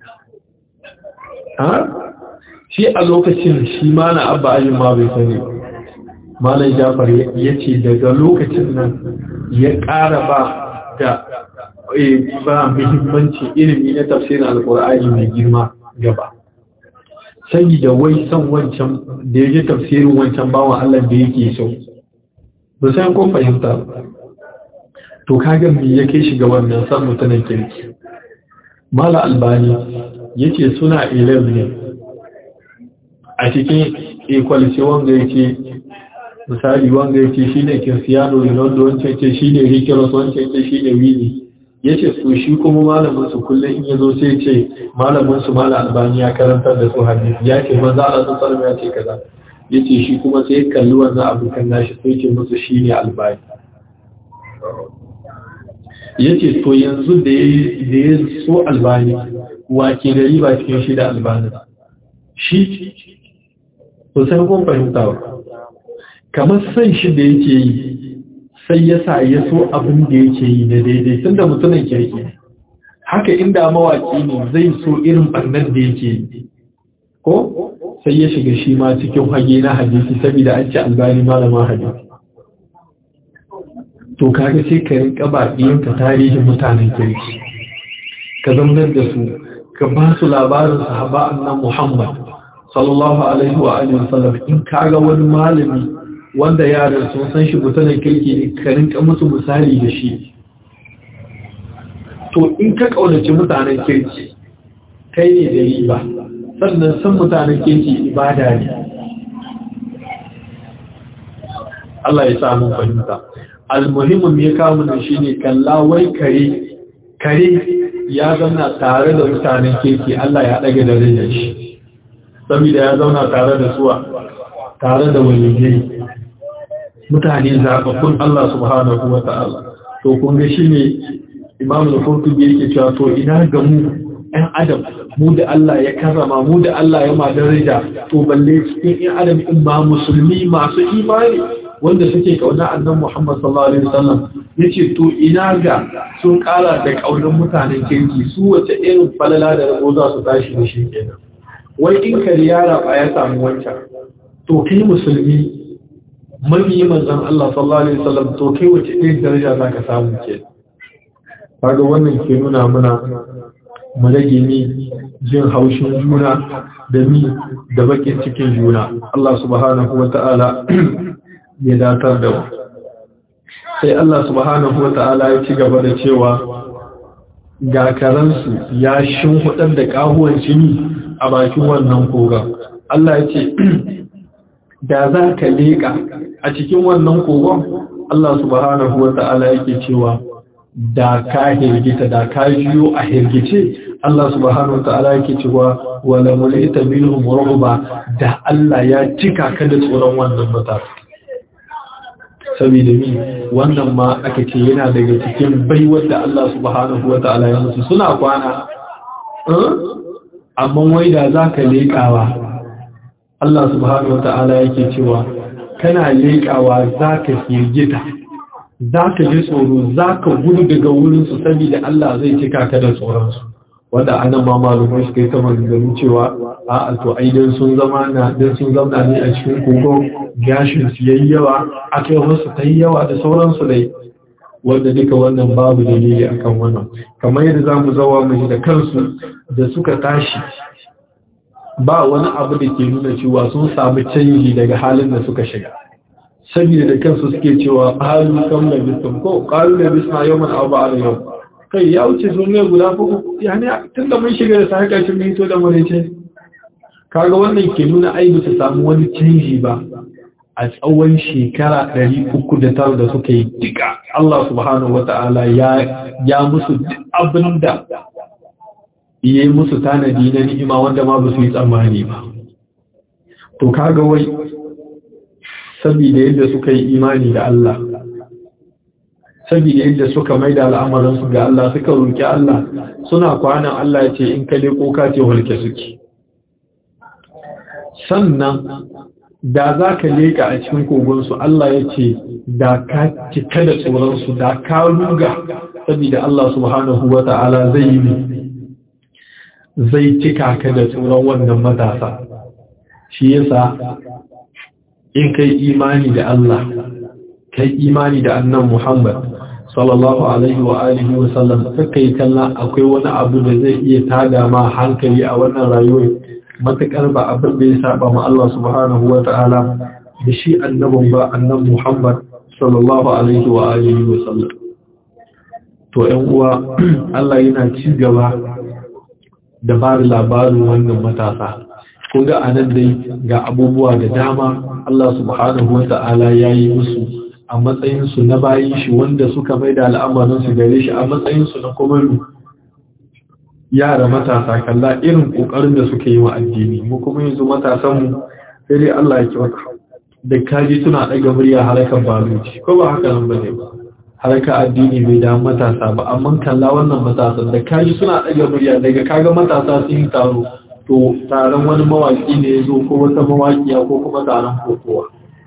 ha shi a lokacin shi malam Abba Aishi ma bai sani. Malam Jafar yace daga lokacin nan ya ƙara ba da ba muhimmanci ilimi na tafsirin alqur'ani mai girma gaba. Sai da wai son wancan da ya ji tafsirin wancan bawan Allah da yake so ba sai kun fahimta. To kaga me yake shiga wannan san mutanen kirki. Mala Albani yace suna eleven ne a cikin equality wanda yake misali wanda yake shine Cristiano Ronaldo, wancan ce shine Ricky Ross, wancan ce shine Winnie. Yace su shi kuma malamin su kullum in yazo sai ce malamin su Malam Albani ya karantar da su hadisi, ya ce manzo Allah sallallahu alaihi wasallam ya ce kaza. Yace shi kuma sai kalli wannan abukan nashi sai ce musu shine Albani. Yace to yanzu da da ya so Albani wake da riba cikin shi da Albani shi to sai kun fahimta ba kamar san shi da yake yi sai ya sa ya so abin da yake yi na daidai tun da mutumin kirki. Haka inda mawaki ne zai so irin ɓarnar da yake yi ko sai ya shiga shi ma cikin hage na hadisi saboda an ci Albani malaman hadisi. To kaga sai ka rinka ba ɗiyanka tarihin mutanen kirki, ka zamanar da su, ka ba su labarin sahaba annan Muhammad sallallahu alaihi wa alihi wasallam. In kaga wani malami wanda yaran sun san shi mutanen kirki ne ka rinka musu misali da shi. To in ka kaunaci mutanen kirki kai ne da riba, sannan san mutanen kirki ibada ne. Allah ya samu fahimta. Almuhimmin ya kawo da shi ne kalla wai kare kare ya zauna tare da mutanen kirki, Allah ya ɗaga da rinjar shi saboda ya zauna tare da suwa tare da waliyai mutane zaɓaɓɓun Allah subhanahu wa ta'ala. To kun ga shi ne Imam al-Qurtubi yake cewa to ina ga mu ɗan adam mu da Allah ya karrama, mu da Allah ya ma daraja, to balle cikin ɗan adam in ba musulmi masu imani wanda suke kauna annan Muhammad sallallahu alaihi wasallam. Yace to ina ga sun kara da kaunar mutanen kirki, su wace irin falala da rabo za su tashi da shi kenan. Wai in kariyara ba ya samu wancan, to kai musulmi mabiyi manzon Allah sallallahu alaihi wasallam, to kai wace irin daraja zaka samu kenan. Kaga wannan ke nuna mana mu rage ni jin haushin juna da ni da bakin cikin juna. Allah subhanahu wataala ya datar da mu. Sai Allah subhanahu wata'ala ya ci gaba da cewa ga karansu ya shinhudar da kahuwan jini a bakin wannan kogon. Allah ya ce da za ka leƙa a cikin wannan kogon, Allah subhanahu wata'ala yake cewa da ka hirgita, da ka jiyo a hirgice. Allah subhanahu wata'ala yake cewa wala mulita minhum ruba, da Allah ya cika ka da tsoron wannan mutane. Saboda mi wannan ma aka ce yana daga cikin baiwar da Allah subhanahu wa ta'ala ya musu. Suna kwana amma wai da za ka leƙawa, Allah subhanahu wa ta'ala yake cewa kana leƙawa za ka firgita, za ka ji tsoro, za ka gudu daga wurinsu saboda Allah zai cika ka da tsoronsu. Wanda anan ma malumai suka yi ta maganganu cewa a to ai dan sun zama na dan sun zama ne a cikin kogon gashin su yayi yawa, akai wasu ta yi yawa da sauransu dai, wanda duka wannan babu dalili akan wannan. Kamar yadda zamu zawa mu da kansu da suka tashi, ba wani abu da ke nuna cewa sun samu canji daga halin da suka shiga. Saboda da kansu suke cewa qalu kam labistum ko qalu labisna yawman aw ba'da yawm. Kai ya wuce sun ne guda uku, yani tunda mun shiga da sai kacin mun to da marece. Kaga wannan ke nuna ai ba su samu wani canji ba a tsawon shekara ɗari uku da tara da suka yi duka. Allah subhanahu wata'ala ya ya musu abinda yayi musu tanadi na ni'ima wanda ma ba su yi tsammani ba. To kaga wai saboda yadda suka yi imani da Allah, saboda yadda suka maida al'amuransu ga Allah, suka roƙi Allah, suna kwanan Allah ya ce in ka leko ka ce hulke suke. Sannan da za ka leka a cikin kogonsu Allah ya ce da ka cika da tsoronsu, da ka ruga, saboda Allah subhanahu wa ta'ala zai yi zai cika ka da tsoron wannan matasa. Shi yasa in kai imani da Allah, kai imani da annan Muhammad sallallahu alaihi wa alihi wa sallam, kai kalla akwai wani abu da zai iya tada ma hankali a wannan rayuwar, matakar ba abin da ya saba ma Allah subhanahu wa ta'ala da shi annabin ba, annan Muhammad sallallahu alaihi wa alihi wa sallam. To ‘yan uwa, Allah yana ci gaba da ba da labarin wannan matasa. Kun ga anan dai ga abubuwa da dama Allah subhanahu wa ta'ala ya yi musu a matsayinsu na bayin shi wanda suka mai da al'amarinsu gare shi a matsayinsu na kumaru. Yara matasa kalla irin ƙoƙarin da suka yi wa addini, mu kuma yanzu matasanmu sai dai Allah ya kyauta. Da kaji suna ɗaga murya harkar baluci, ko ba haka nan ba ne ba. Harkar addini bai da matasa ba, amma kalla wannan matasan da kaji suna ɗaga murya daga kaga matasa sun yi taro, to taron wani mawaƙi ne ya zo ko wata mawaƙiya ko kuma taron kokowa.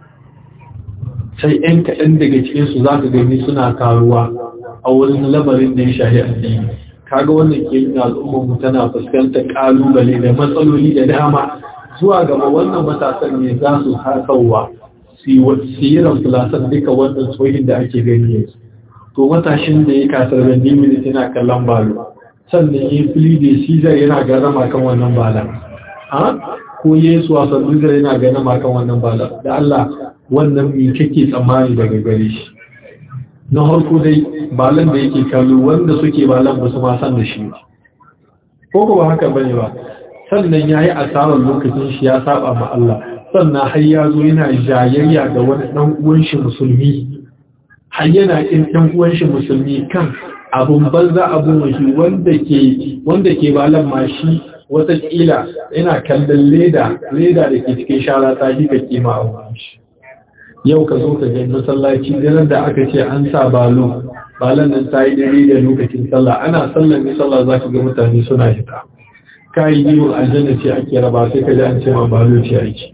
Sai ‘yan kaɗan daga cikinsu za ka gani suna taruwa a wurin lamarin da ya shahi addini. Kaga wannan ke yin al'ummarmu tana fuskantar ƙalubale da matsaloli da dama. Zuwa gaba wannan matasan ne za su harkarwa su yi ramfulasan duka wannan tsohin da ake gani yanzu. To matashin da ya kasar da nimini yana kallon balo, sannan yi fili da Caesar yana garama kan wannan bala, ko Yesu wasan Lugar yana garama kan wannan bala. Da Allah wannan mai kake tsammani daga gare shi. Na harko dai balan da yake kallo wanda suke balan ba su ma san da shi ba, ko ko ba haka bane ba. Sannan ya yi asarar lokacin shi ya saba ma Allah, sannan har ya zo yana jayayya da wani ɗan uwan shi musulmi, har yana ƙin ɗan uwan shi musulmi kan abun banza abun wahi wanda ke wanda ke balan ma shi wataƙila yana kallon leda leda da ke cikin shara ta shi ka kima a wurin shi. Yau ka zo ka ga masallaci daren da aka ce an sa balo, balan nan ta yi dare da lokacin sallah, ana sallar ne sallah za ka ga mutane suna hita. Kayi yiwu aljanna ce ake raba sai ka ji an ce ma balo ce aiki.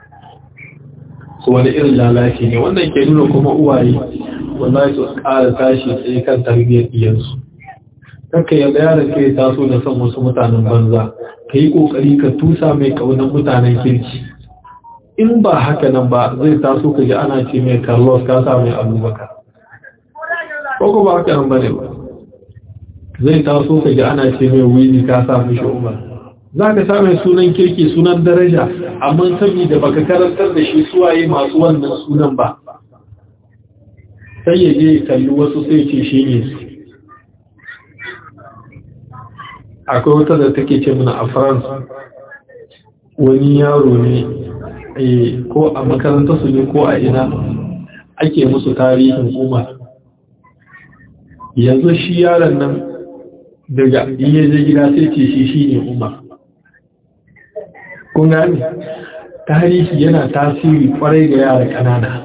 So wani irin lalaci ne wannan ke nuna kuma uwaye wallahi su ƙara tashi sai kan tarbiyyar iyansu. Kanka yadda yaron ka ya taso da son wasu mutanen banza, ka yi ƙoƙari ka tusa mai ƙaunar mutanen kirki. In ba haka nan ba zai taso ka ji ana ce mai Carlos ka sa mai Abubakar. Ko ba haka nan ba ne ba. Zai taso ka ji ana ce mai Willy ka sa mishi Umar. Za ka sa mai sunan kirki sunan daraja, amma saboda baka karantar da shi suwaye masu wannan sunan ba. Sai ya je kalli wasu sai ce shi ne su. Akwai wata da take ce mana a France, wani yaro ne ko a makaranta su ne ko a ina ake musu tarihin Umar. Yanzu shi yaron nan daga iya je gida sai ce shi shi ne Umar. Kun gani? Tarihi yana tasiri kwarai ga yara ƙanana.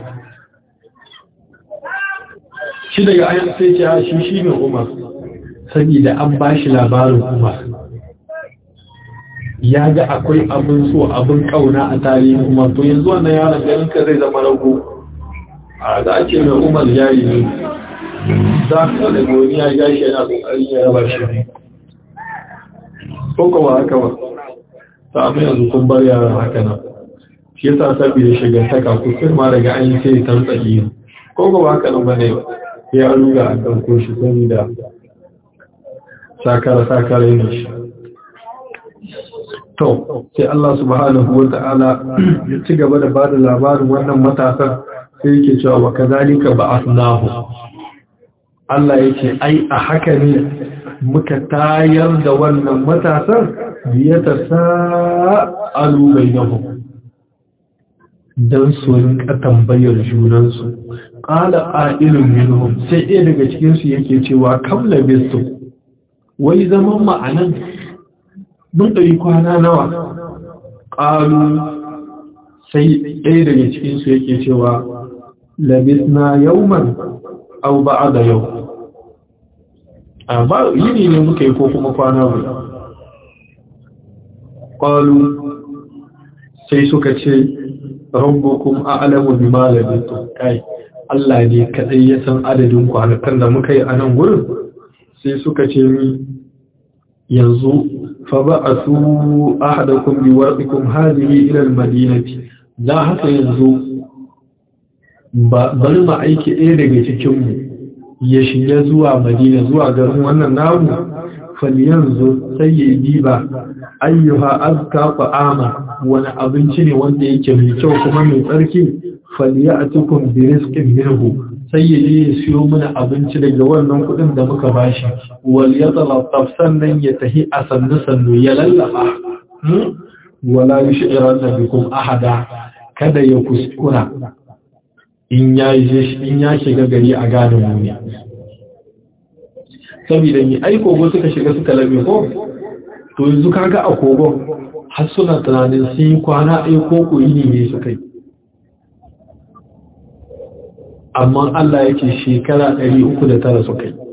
Shi daga ayan sai ce a shi shi ne Umar, saboda an ba shi labarin Umar. Ya ga akwai abin so abin kauna a tarihin Umar, to yanzu wannan yaron ganin ka zai zama rago. A za a ce mai Umar jari ne, za ka da goni ya gashi yana kokari ya raba shi. Ko kuma haka ba, ta amma yanzu kun bar yaran haka nan. Shi yasa saboda shigantaka ku firma daga an yi sai tantsaki. Ko kuma haka nan ba ne ba, ya ruga a ɗauko shi saboda sakara-sakara ne shi. To, sai Allah subhanahu wa ta'ala ya ci gaba da ba da labarin wannan matasan sai yake cewa wa kazalika ba'athnahu. Allah yake ai a haka ne muka tayar da wannan matasan biyata sa'alu bainahum dan su rinka tambayar junansu. Qala qa'ilun minhum, sai ɗaya daga cikin su yake cewa kam labistu, wai zaman ma'anan mun ɗari kwana nawa. Ƙalu sai ɗaya daga cikinsu yake cewa labisna yauman au ba'da yau, a ba yini ne muka yi ko kuma kwana guda. Qalu sai suka ce rabbukum a'lamu bima labithum, kai Allah ne kadai ya san adadin kwanakan da muka yi a nan gurin. Sai suka ce mi yanzu fa ba'athu ahadakum bi warqikum hadhihi ila al-madinati, da haka yanzu ba bari mu aiki ɗaya daga cikin mu ya shiga zuwa Madina, zuwa garin wannan namu, falyanzu sai ya diba ayyuha azka fa'ama, wani abinci ne wanda yake mai kyau kuma mai tsarki, falyatikum bi rizqin minhu, sai ya je ya siyo mana abinci daga wannan kudin da muka bashi, wal yatalaffaf, sannan ya tahi a sannu sannu ya lallafa, wala yush'iranna bikum ahada, kada ya kuskura in ya in ya shiga gari a gane mu ne, saboda ni ai kogo suka shiga suka labe ko to yanzu kaga a kogon har suna tunanin sun yi kwana ɗaya ko koyi ne suka yi, amma Allah yake shekara ɗari uku da tara suka yi.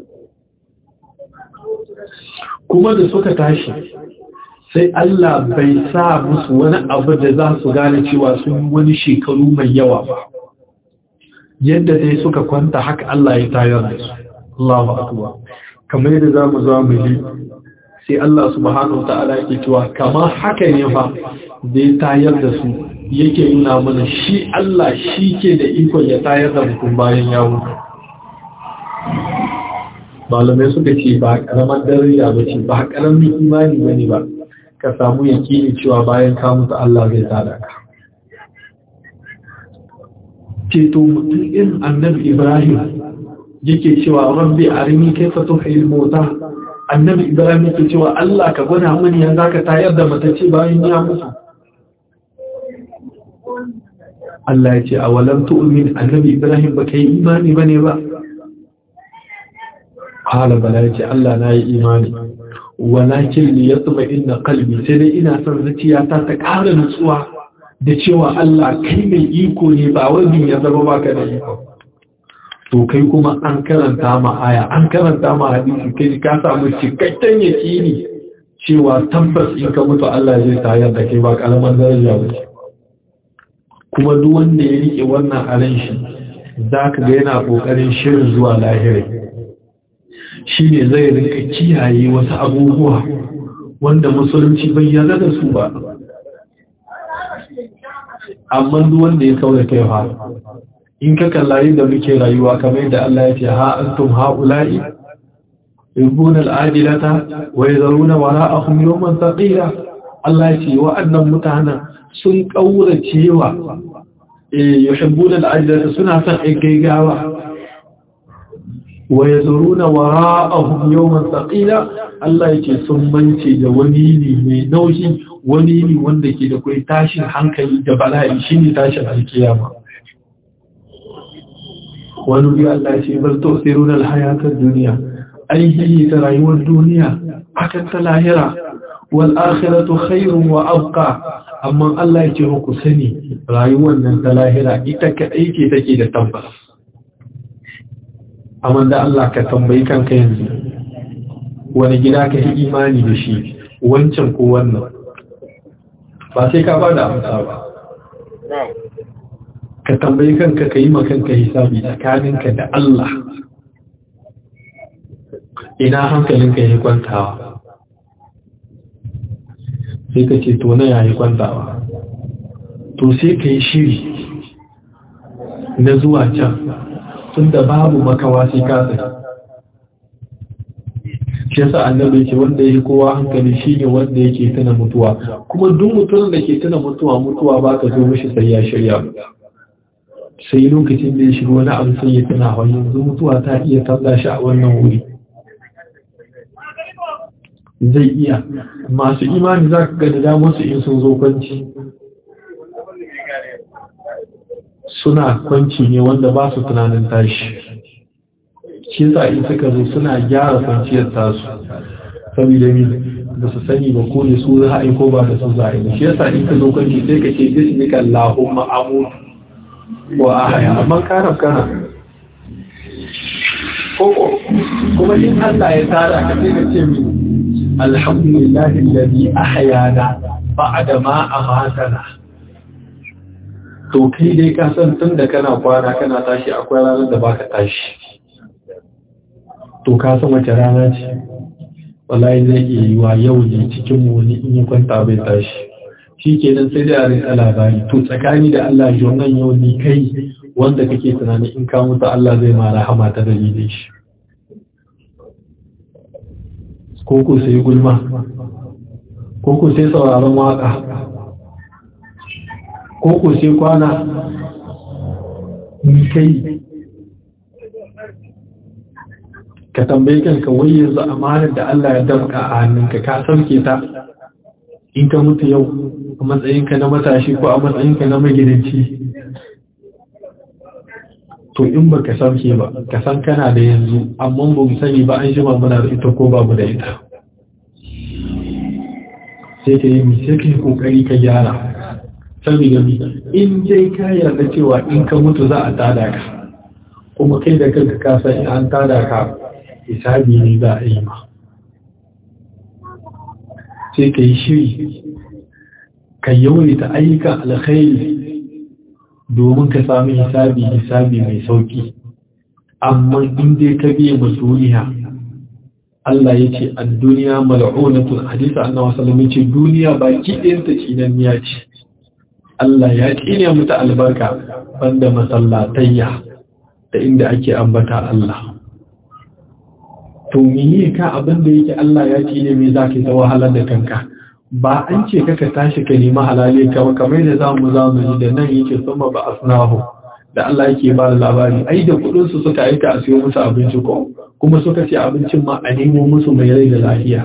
Kuma da suka tashi sai Allah bai sa musu wani abu da za su gane cewa sun yi wani shekaru mai yawa ba, yadda dai suka kwanta haka Allah ya tayar da su. Allahu akbar. Kamar yadda za mu zo mu ji sai Allah subhanahu ta'ala yake cewa kamar haka ne fa da ya tayar da su, yake nuna mana shi Allah shi ke da ikon ya tayar da mutum bayan ya mutu. Malamai suka ce ba karamar daraja ba ce, ba karamin imani bane ba ka samu yakini cewa bayan ka mutu Allah zai tada ka. Ceto mutum in annabi Ibrahim yake cewa rabbi arini kaifa tuhil mauta, annabi Ibrahim yake cewa Allah ka gwada mani yanzu ka tayar da matacce bayan ya mutu. Allah ya ce a walam tu'min, annabi Ibrahim ba kai imani bane ba? Qala bala, ya ce Allah na yi imani, walakin li yatma'inna qalbi, sai dai ina son zuciyata ta ƙara nutsuwa da cewa Allah kai mai iko ne, ba wani ya zama baka da iko. To kai kuma an karanta ma aya, an karanta ma hadisi, kai ka samu cikakken yakini cewa tabbas in ka mutu Allah zai tayar da kai, ba kalmar daraja ba ce. Kuma duk wanda ya rike wannan a ran shi, za ka ga yana ƙoƙarin shirin zuwa lahira, shi ne zai rinka kiyaye wasu abubuwa wanda musulunci bai yarda da su ba. Amma duk wanda ya kaura kai fa, in ka kallaye da muke rayuwa kamar yadda Allah ya ce ha antum haula'i yuhibbuna al-adilata wa yadharuna wara'ahum yawman thaqila. Allah ya ce wa'annan mutanen sun kaura cewa eh yuhibbuna al-adilata, suna son ai gaigawa, wa yadharuna wara'ahum yawman thaqila. Allah ya ce sun mance da wani ne mai nauyi, wani ne wanda ke da kai tashin hankali da bala'i, shine tashin alkiyama. wani biyu Allah ce bar tosirun alhayatar duniya, aiki ta rayuwar duniya akan ta lahira, wal akhiratu khairun wa abqa. Amma Allah ya ce ku sani rayuwar nan ta lahira ita kadai ce take da tabbas. Amma da Allah ka tambayi kanka yanzu, wani gida ka yi imani da shi, wancan ko wannan? Ba sai ka bada amsa ba. Ka tambayi kanka, ka yi makanka hisabi tsakaninka da Allah, ina hankalinka ya kwantawa? Sai ka ce to na ya yi kwantawa, to sai ka yi shiri na zuwa can, tun da babu makawa sai ka tsaye. Shi yasa annabi ce wanda yake kowa hankali shine wanda yake tuna mutuwa, kuma duk mutum da ke tuna mutuwa mutuwa ba ka zo mishi sai ya shirya. Sai lokacin da ya shiga wani abu sai ya tuna wa yanzu mutuwa ta iya tabda shi a wannan wuri. Zai iya. Masu imani za ka ga da damar su in sun zo kwanci, suna kwanci ne wanda ba su tunanin tashi. Shi sa in suka zo suna gyara kwanciyar tasu, saboda ni ba su sani ba ko da su za a yi ko ba da su za a yi shi yasa in ka zo kwanci sai ka ce bismika Allahumma amutu wa ahya amma kana kana koko kuma in Allah ya tsara ka sai ka ce mi alhamdulillahi alladhi ahyana ba'da ma amatana to kai dai ka san tun da kana kwana kana tashi akwai ranar da baka tashi to ka san wace rana ce wallahi zai iya yi wa yau ne cikin mu wani in ya kwanta bai tashi shi kenan sai da rinka labari to tsakani da Allah ji wannan yau ne kai wanda kake tunani in ka mutu Allah zai ma rahama ta dalilin shi koko sai gulma koko sai sauraron waka koko sai kwana ni kai ka tambaye kanka wai yanzu amanar da Allah ya damka a hannunka ka sauke ta in ka mutu yau a matsayinka na matashi ko a matsayinka na magidanci to in ba ka sauke ba ka san kana da yanzu amma ba mu sani ba an jima muna da ita ko ba mu da ita sai ka yi sai ka yi kokari ka gyara saboda in dai ka yarda cewa in ka mutu za a tada ka kuma kai da kanka ka san in an tada ka hisabi ne za a yi ma sai ka yi shiri ka yawaita ayyukan alkhairi domin ka sami hisabi hisabi mai sauki amma in dai ka biye masuniya Allah ya ce a duniya mal'unatun hadisa annabi sallallahu alaihi wasallam ce duniya baki ɗayan ta cinanniya ce Allah ya tsine mata albarka banda masallatayya da inda ake ambata Allah to meye ka abin da yake Allah ya tsine me zaka ta wahalar da kanka ba an ce kaka tashi ka nemi halale ka ba kamar da zamu zamu ji da nan yake sama ba asnahu da Allah yake ba labari ai da kudin su suka aika a siyo musu abinci ko kuma suka ce abincin ma a nemo musu mai rai da lafiya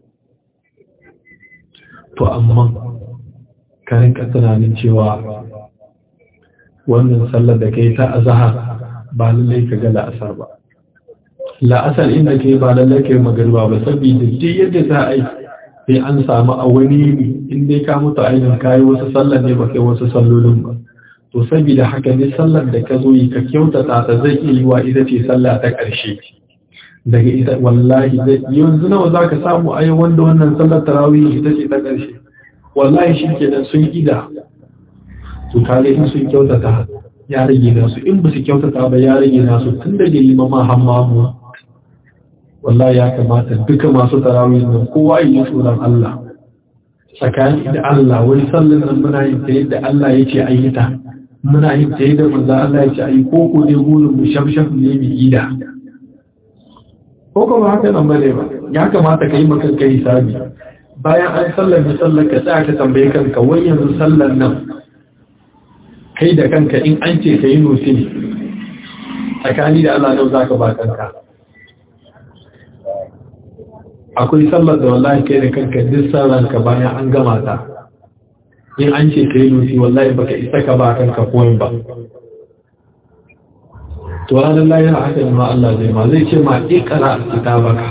to amma ka rinka tunanin cewa wannan sallar da kai ta azhar ba lallai ka ga la'asar ba la'asar inda kai ba lallai kai magriba ba saboda duk yadda za a yi sai an samu a wani ne in dai ka mutu ainihin kayi wasu sallar ne ba kai wasu sallolin ba to saboda haka ne sallar da ka zo yi ka kyautata ta zai iya yi wa ita ce sallah ta ƙarshe daga ita wallahi zai yanzu nawa za ka samu a wanda wannan sallar tarawih ita ce ta ƙarshe wallahi shi ke nan sun ida to kare in sun kyautata ya rage nasu in ba su kyautata ba ya rage nasu tun daga limama hammamu wallahi ya kamata duka masu tarawih nan kowa yi tsoron Allah tsakani da Allah wani sallar nan muna yin ta yadda Allah ya ce ayyuta muna yin ta yadda manzo Allah ya ce ayi ko ko dai gurin mu shafshaf ne bi ida ko kuma haka nan bane ba ya kamata kai maka kai hisabi bayan an sallar da sallar ka tsaya ka tambaye kanka wai yanzu sallar nan kai da kanka in an ce kai nufi tsakani da Allah ne zaka ba kanka akwai sallar da wallahi kai da kanka duk sallar ka bayan an gama ta in an ce kai nufi wallahi baka isa ka ba kanka koyin ba to ranar lahira haka ne ma Allah zai ma zai ce ma ikra kitabaka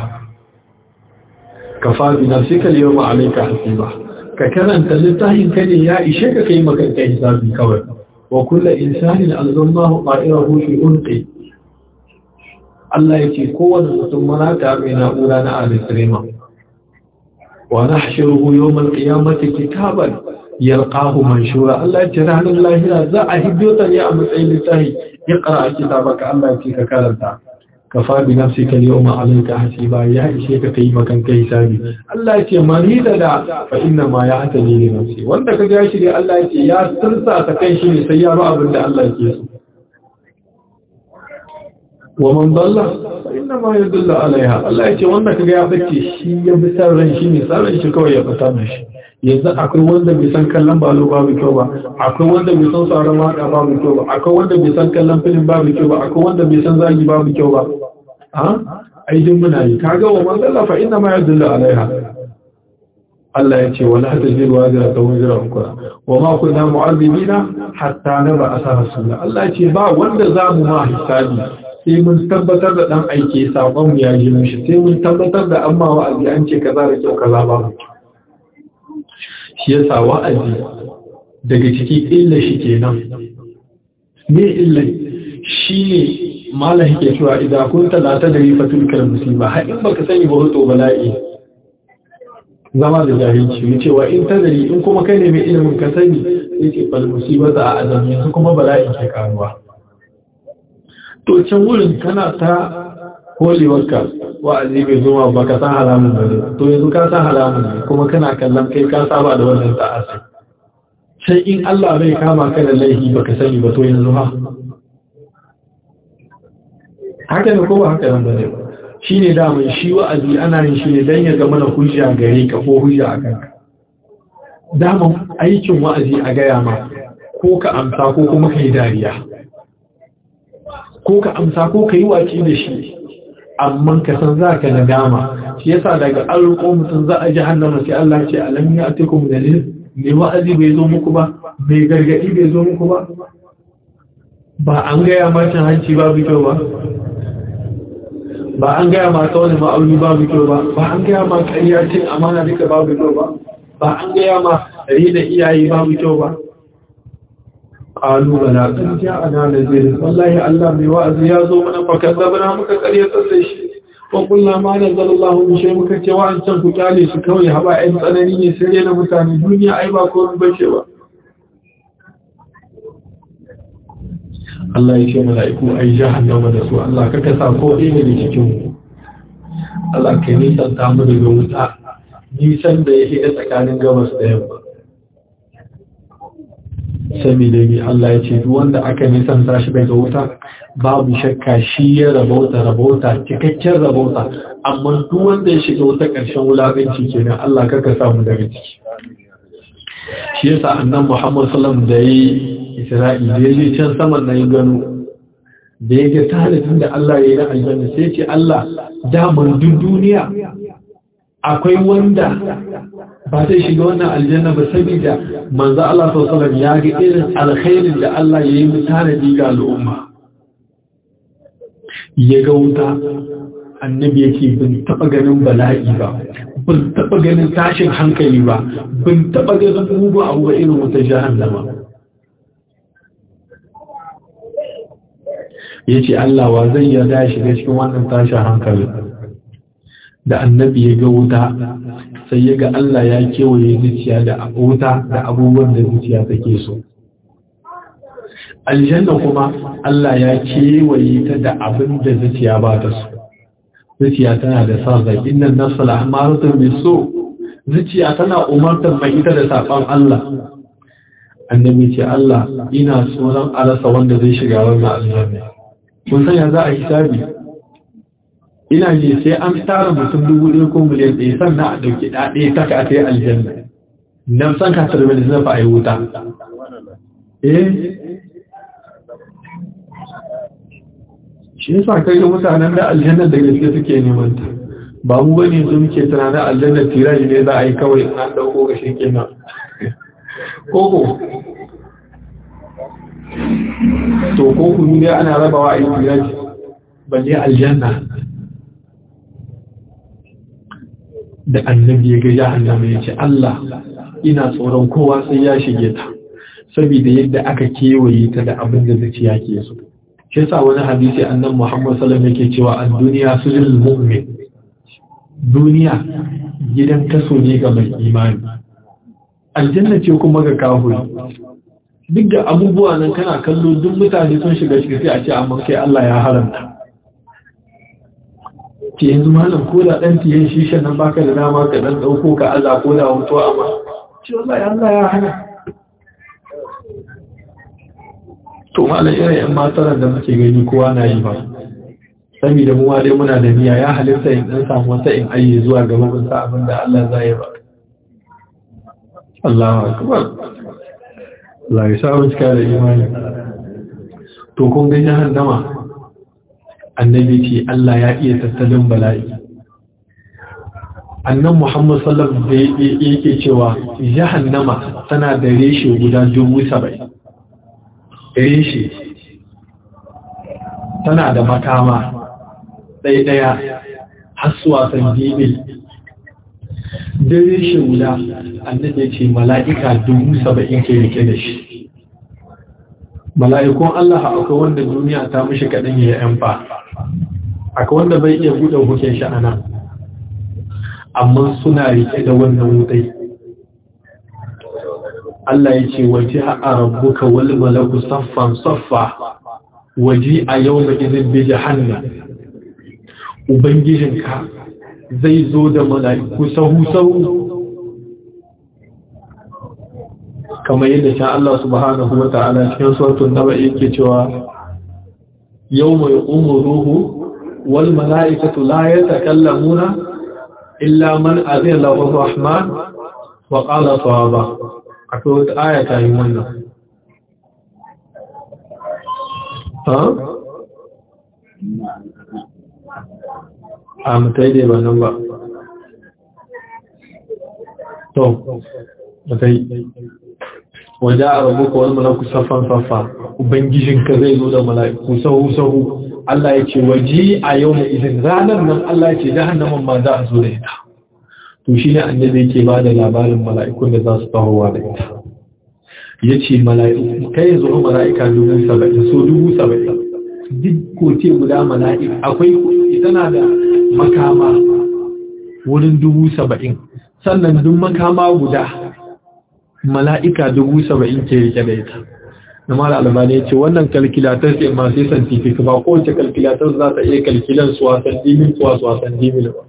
kafa bi nafsika al-yawma alayka hasiba ka karanta littafin ka ne ya ishe ka kai maka kai hisabi kawai wa kullu insanin alzamnahu qa'irahu fi unqi Allah yake kowanne mutum malaka mai na'ura na al-sirima wa nahshuruhu yawm al-qiyamati kitaban yalqahu manshura Allah ya ce ranar lahira za a hiddo ta ne a matsayin littafi iqra kitabaka Allah ya ce ka karanta kafa bi nafsika al-yawma alayka hasiba ya ishe ka kai makan kai hisabi Allah ya ce marida da fa inna ma ya'tali li nafsi wanda ka ga shi dai Allah ya ce ya tsarsa ta kai shi ne sai ya ba abin da Allah yake so wa man dalla fa inna ma yadullu alaiha Allah ya ce wanda ka ga ya bace shi ya bi sarran shi ne sarran shi kawai ya fata mishi yanzu akwai wanda bai san kallon balo babu kyau ba akwai wanda bai san sauran waka babu kyau ba akwai wanda bai san kallon filin babu kyau ba akwai wanda bai san zagi babu kyau ba a ai din muna yi kaga wa man dalla fa inna ma yadullu alaiha Allah ya ce wala tajiru wazira tawzira ukra wa ma kunna mu'adhibina hatta naba asa rasul Allah ya ce ba wanda za mu ma hisabi sai mun tabbatar da dan aike sakon mu ya ji mishi, sai mun tabbatar da amma wa'azi an ce kaza da kyau kaza ba. Shi yasa wa'azi daga ciki illa shi kenan. Me illa shi ne malam yake cewa idan kun talata da rifatul kal musiba, har in baka sani ba hoto bala'i zama da jahilci ne cewa in tazari in kuma kai ne mai ilimin ka sani sai ce fal musibata a azami yanzu kuma bala'i ke karuwa. To can wurin kana ta holewarka wa'azi bai zo ba ka san halamun ba ne, to yanzu ka san halamun ne kuma kana kallon kai ka saba da wannan ta'asai. Sai in Allah bai kama ka da laifi baka sani ba to yanzu ha. Haka ne ko ba haka nan ba ne ba. Shi ne daman shi wa'azi ana yin shi ne don ya zama na hujja gare ka ko hujja a kanka. Daman aikin wa'azi a gaya ma ko ka amsa ko kuma ka yi dariya. Ko ka amsa ko ka yi waci da shi, amma ka san za ka nadama. Shi yasa daga an roƙo mutum za a ji hannama sai Allah ce alam ya atikum dalil, mai wa'azi bai zo muku ba, mai gargaɗi bai zo muku ba. Ba an gaya ma cin hanci babu kyau ba. Ba an gaya ma ta wani ma'auni babu kyau ba, ba an gaya ma ƙarya cin amana duka babu kyau ba, ba an gaya ma rina iyaye babu kyau ba. Ƙalu bala kan ja ana nazirin, wallahi Allah mai wa'azi ya zo mana fakar zabana muka ƙarya tsalle shi, wa kulla ma na zalallahu mu shai muka ce wa'ancan ku kyale su kawai haɓa ‘yan tsanani ne sai na mutane duniya ai ba ko bace ba. Allah ya ce mala'iku ai jahannama da su, Allah ka kasa ko ɗaya da cikin Allah ka nisan ta mu daga wuta nisan da ya shiga tsakanin gabas da yamma. Saboda ni Allah ya ce duk wanda aka nisan ta shi daga wuta babu shakka shi ya rabauta rabauta cikakken rabauta, amma duk wanda ya shiga wuta ƙarshen wulaƙanci kenan Allah ka kasa mu daga ciki. Shi yasa annabi Muhammad sallallahu alaihi wasallam da yi Isra'il da ya je can saman nan gano da ya ga talibin da Allah ya yi na aljanna sai ce Allah daman duk duniya akwai wanda ba zai shiga wannan aljanna ba saboda manzo Allah sallallahu alaihi wasallam ya ga irin alkhairin da Allah ya yi mutanadi ga al'umma. Ya ga wuta annabi yake bin taba ganin bala'i ba, bin taba ganin tashin hankali ba, bin taba ganin mugu abu irin wata jahannama. Ya ce Allah wa zai yarda ya shiga cikin wannan tashin hankali. Da annabi ya ga wuta sai ya ga Allah ya kewaye zuciya da wuta da abubuwan da zuciya take so. Aljanna kuma Allah ya kewaye ta da abin da zuciya ba ta so. Zuciya tana da sa zai innan nafsal ahmaratun biso, zuciya tana umartar mai ita da saban Allah. Annabi ce Allah ina tsoron alasa wanda zai shiga wannan aljanna. Kun sanya za a hisabi, ina ji sai an tara mutum dubu ɗaya ko miliyan ɗaya sannan a ɗauki ɗaɗe ta ka ta yi aljanna nan san ka tarbe da zafa a yi wuta. Eh shi yasa kai ga mutanen da aljanna da gaske suke neman ta, ba mu bane yanzu muke tunanin aljanna tiraji ne za a yi kawai an ɗauko ga shi kenan koko to ko kunu ne ana rabawa a yi tiraji balle aljanna. Da annabi ya ga jahannama ya ce Allah ina tsoron kowa sai ya shige ta saboda yadda aka kewaye ta da abin da zuciya ke so. Shi yasa wani hadisi annabi Muhammad sallallahu alaihi wasallam yake cewa ad-dunya sujul mu'min, duniya gidan kaso ne ga mai imani, aljanna ce kuma ga kafiri. Duk da abubuwa nan kana kallo duk mutane sun shiga shiga sai a ce amma kai Allah ya haramta. Ke yanzu malam ko da ɗan tiyen shishan nan baka da dama ka ɗan ɗauko ka Allah ko da wato amma ce wallahi Allah ya hana. To malam irin yan mataran da muke gani kowa na yi ba, saboda mu ma dai muna da niyya ya halitta in ɗan samu wata in ayye zuwa gaba mun sa abin da Allah zai ba. Allahu akbar. Allah ya sa mu cika da imani. To kun ga jahannama annabi ce Allah ya iya tattalin bala'i. Annan Muhammad sallallahu alaihi wasallam yake cewa jahannama tana da reshe guda dubu saba'in. Reshe tana da makama ɗaya-ɗaya har suwa san bibil dare shi guda annabi ya ce mala'ika dubu saba'in ke rike da shi. Mala'ikun Allah akwai wanda duniya ta mishi kaɗan ya yan fa, akwai wanda bai iya buɗe hukin shi a nan, amma suna rike da wannan wutai. Allah ya ce waje a rabbuka wal malaku saffan saffa waje a yau da izin bi jahannam. Ubangijinka zai zo da mala'iku sahu-sahu kamar yadda can Allah subhanahu wa ta'ala cikin suratul naba yake cewa yawma yaqumu ruhu wal mala'ikatu la yatakallamuna illa man azina lahu ar-rahman wa qala sawaba. Akwai wata aya ta yi wannan ha a mutai dai ba nan ba to mutai waje a rabuka wani malaku saffan saffa ubangijinka zai zo da mala'iku sahu-sahu. Allah ya ce waje a yau mai izin ranar nan Allah ya ce jahannaman ma za a zo da ita. To shi ne annabi yake ba da labarin mala'ikun da za su tahowa da ita. Ya ce mala'iku kai yanzu mala'ika dubu saba'in so dubu saba'in duk kote guda mala'ika akwai tana da makama wurin dubu saba'in sannan duk makama guda mala'ika dubu saba'in ke rike da ita. Na mara albani ya ce wannan kalkilatar ce masu scientific ba kowace kalkilatar za ta iya kalkilan su wasan dimin su wasan dimin ba.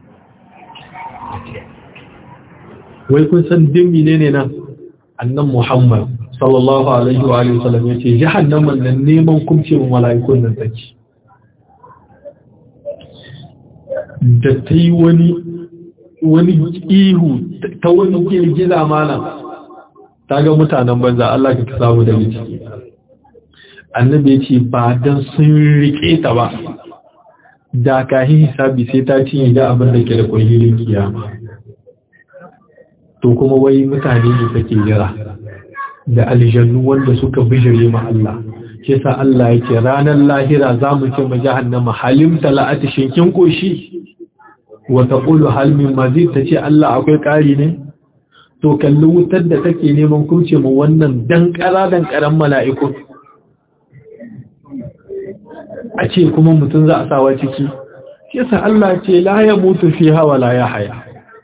Wai kun san dimmi ne ne nan annan Muhammad sallallahu alaihi wa alihi wasallam ya ce jahannaman nan neman kumce wa mala'ikun nan take. Da ta yi wani wani ihu ta wani girgiza malam ta ga mutanen banza Allah ka samu da ciki. Annabi ya ce ba dan sun rike ta ba da kahin hisabi sai ta cinye da abin da ke da kwayoyin kiyama. To kuma wai mutane ne take jira da aljannu wanda suka bijire ma Allah. Ke sa Allah yake ranar lahira za mu ce ma jahannama halimta la'ati shinkin koshi wa taqulu hal min mazid tace Allah akwai ƙari ne. To kalli wutar da take neman kurce mu wannan dan ƙaradan ƙaran mala'iku a ce kuma mutum za a sawa ciki. Ke sa Allah ce la ya mutu fiha wa la ya haya.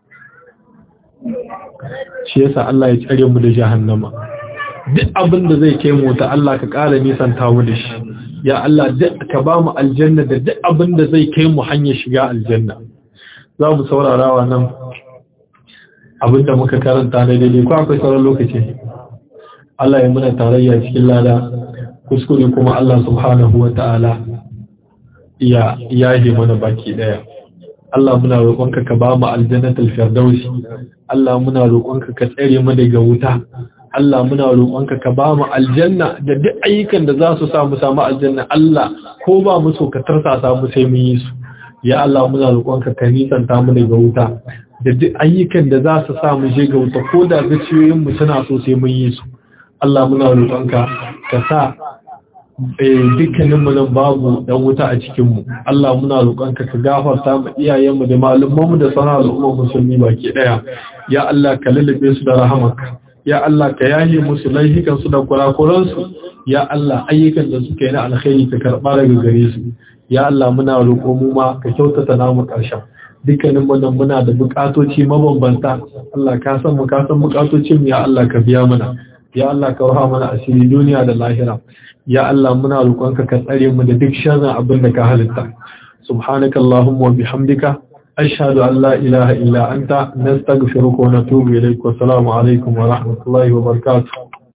Shi yasa Allah ya tsare mu da jahannama. Duk abin da zai kai mu ta Allah ka ƙara nisanta mu da shi. Ya Allah ka ba mu aljanna da duk abin da zai kai mu hanyar shiga aljanna. Za mu saurara wa nan abin da muka karanta da daidai ko akwai sauran lokaci. Allah ya muna tarayya cikin lada kuskure kuma Allah subhanahu wa ta'ala ya yaje mana baki daya. Allah muna roƙonka ka ba mu aljannatul firdausi. Allah muna roƙonka ka tsare mu daga wuta. Allah muna roƙonka ka ba mu aljanna da duk ayyukan da za su samu samu aljanna. Allah ko ba mu so ka tarsa samu sai mun yi su. Ya Allah muna roƙonka ka nisanta mu daga wuta da duk ayyukan da za su samu je ga wuta ko da zuciyoyin mu suna so sai mun yi su. Allah muna roƙonka ka sa dukkanin mu nan babu dan wuta a cikin mu. Allah muna roƙonka ka gafarta mu iyayen mu da malaman mu da sauran al'ummar musulmi baki daya. Ya Allah ka lullube su da rahamarka. Ya Allah ka yaye musu laifukan su da kurakuran su. Ya Allah ayyukan da suka yi na alkhairi ka karba daga gare su. Ya Allah muna roƙo mu ma ka kyautata namu ƙarshen. Dukkanin mu nan muna da buƙatoci mabambanta. Allah ka san mu ka san buƙatocin mu ya Allah ka biya mana. Ya Allah ka raha mana asiri duniya da lahira. Ya Allah muna roƙonka ka tsare mu da duk sharrin abin da ka halitta. Subhanakallahumma wa bihamdika ashhadu an la ilaha illa anta nastaghfiruka wa natubu ilayk wa assalamu alaikum wa rahmatullahi wa barakatuh.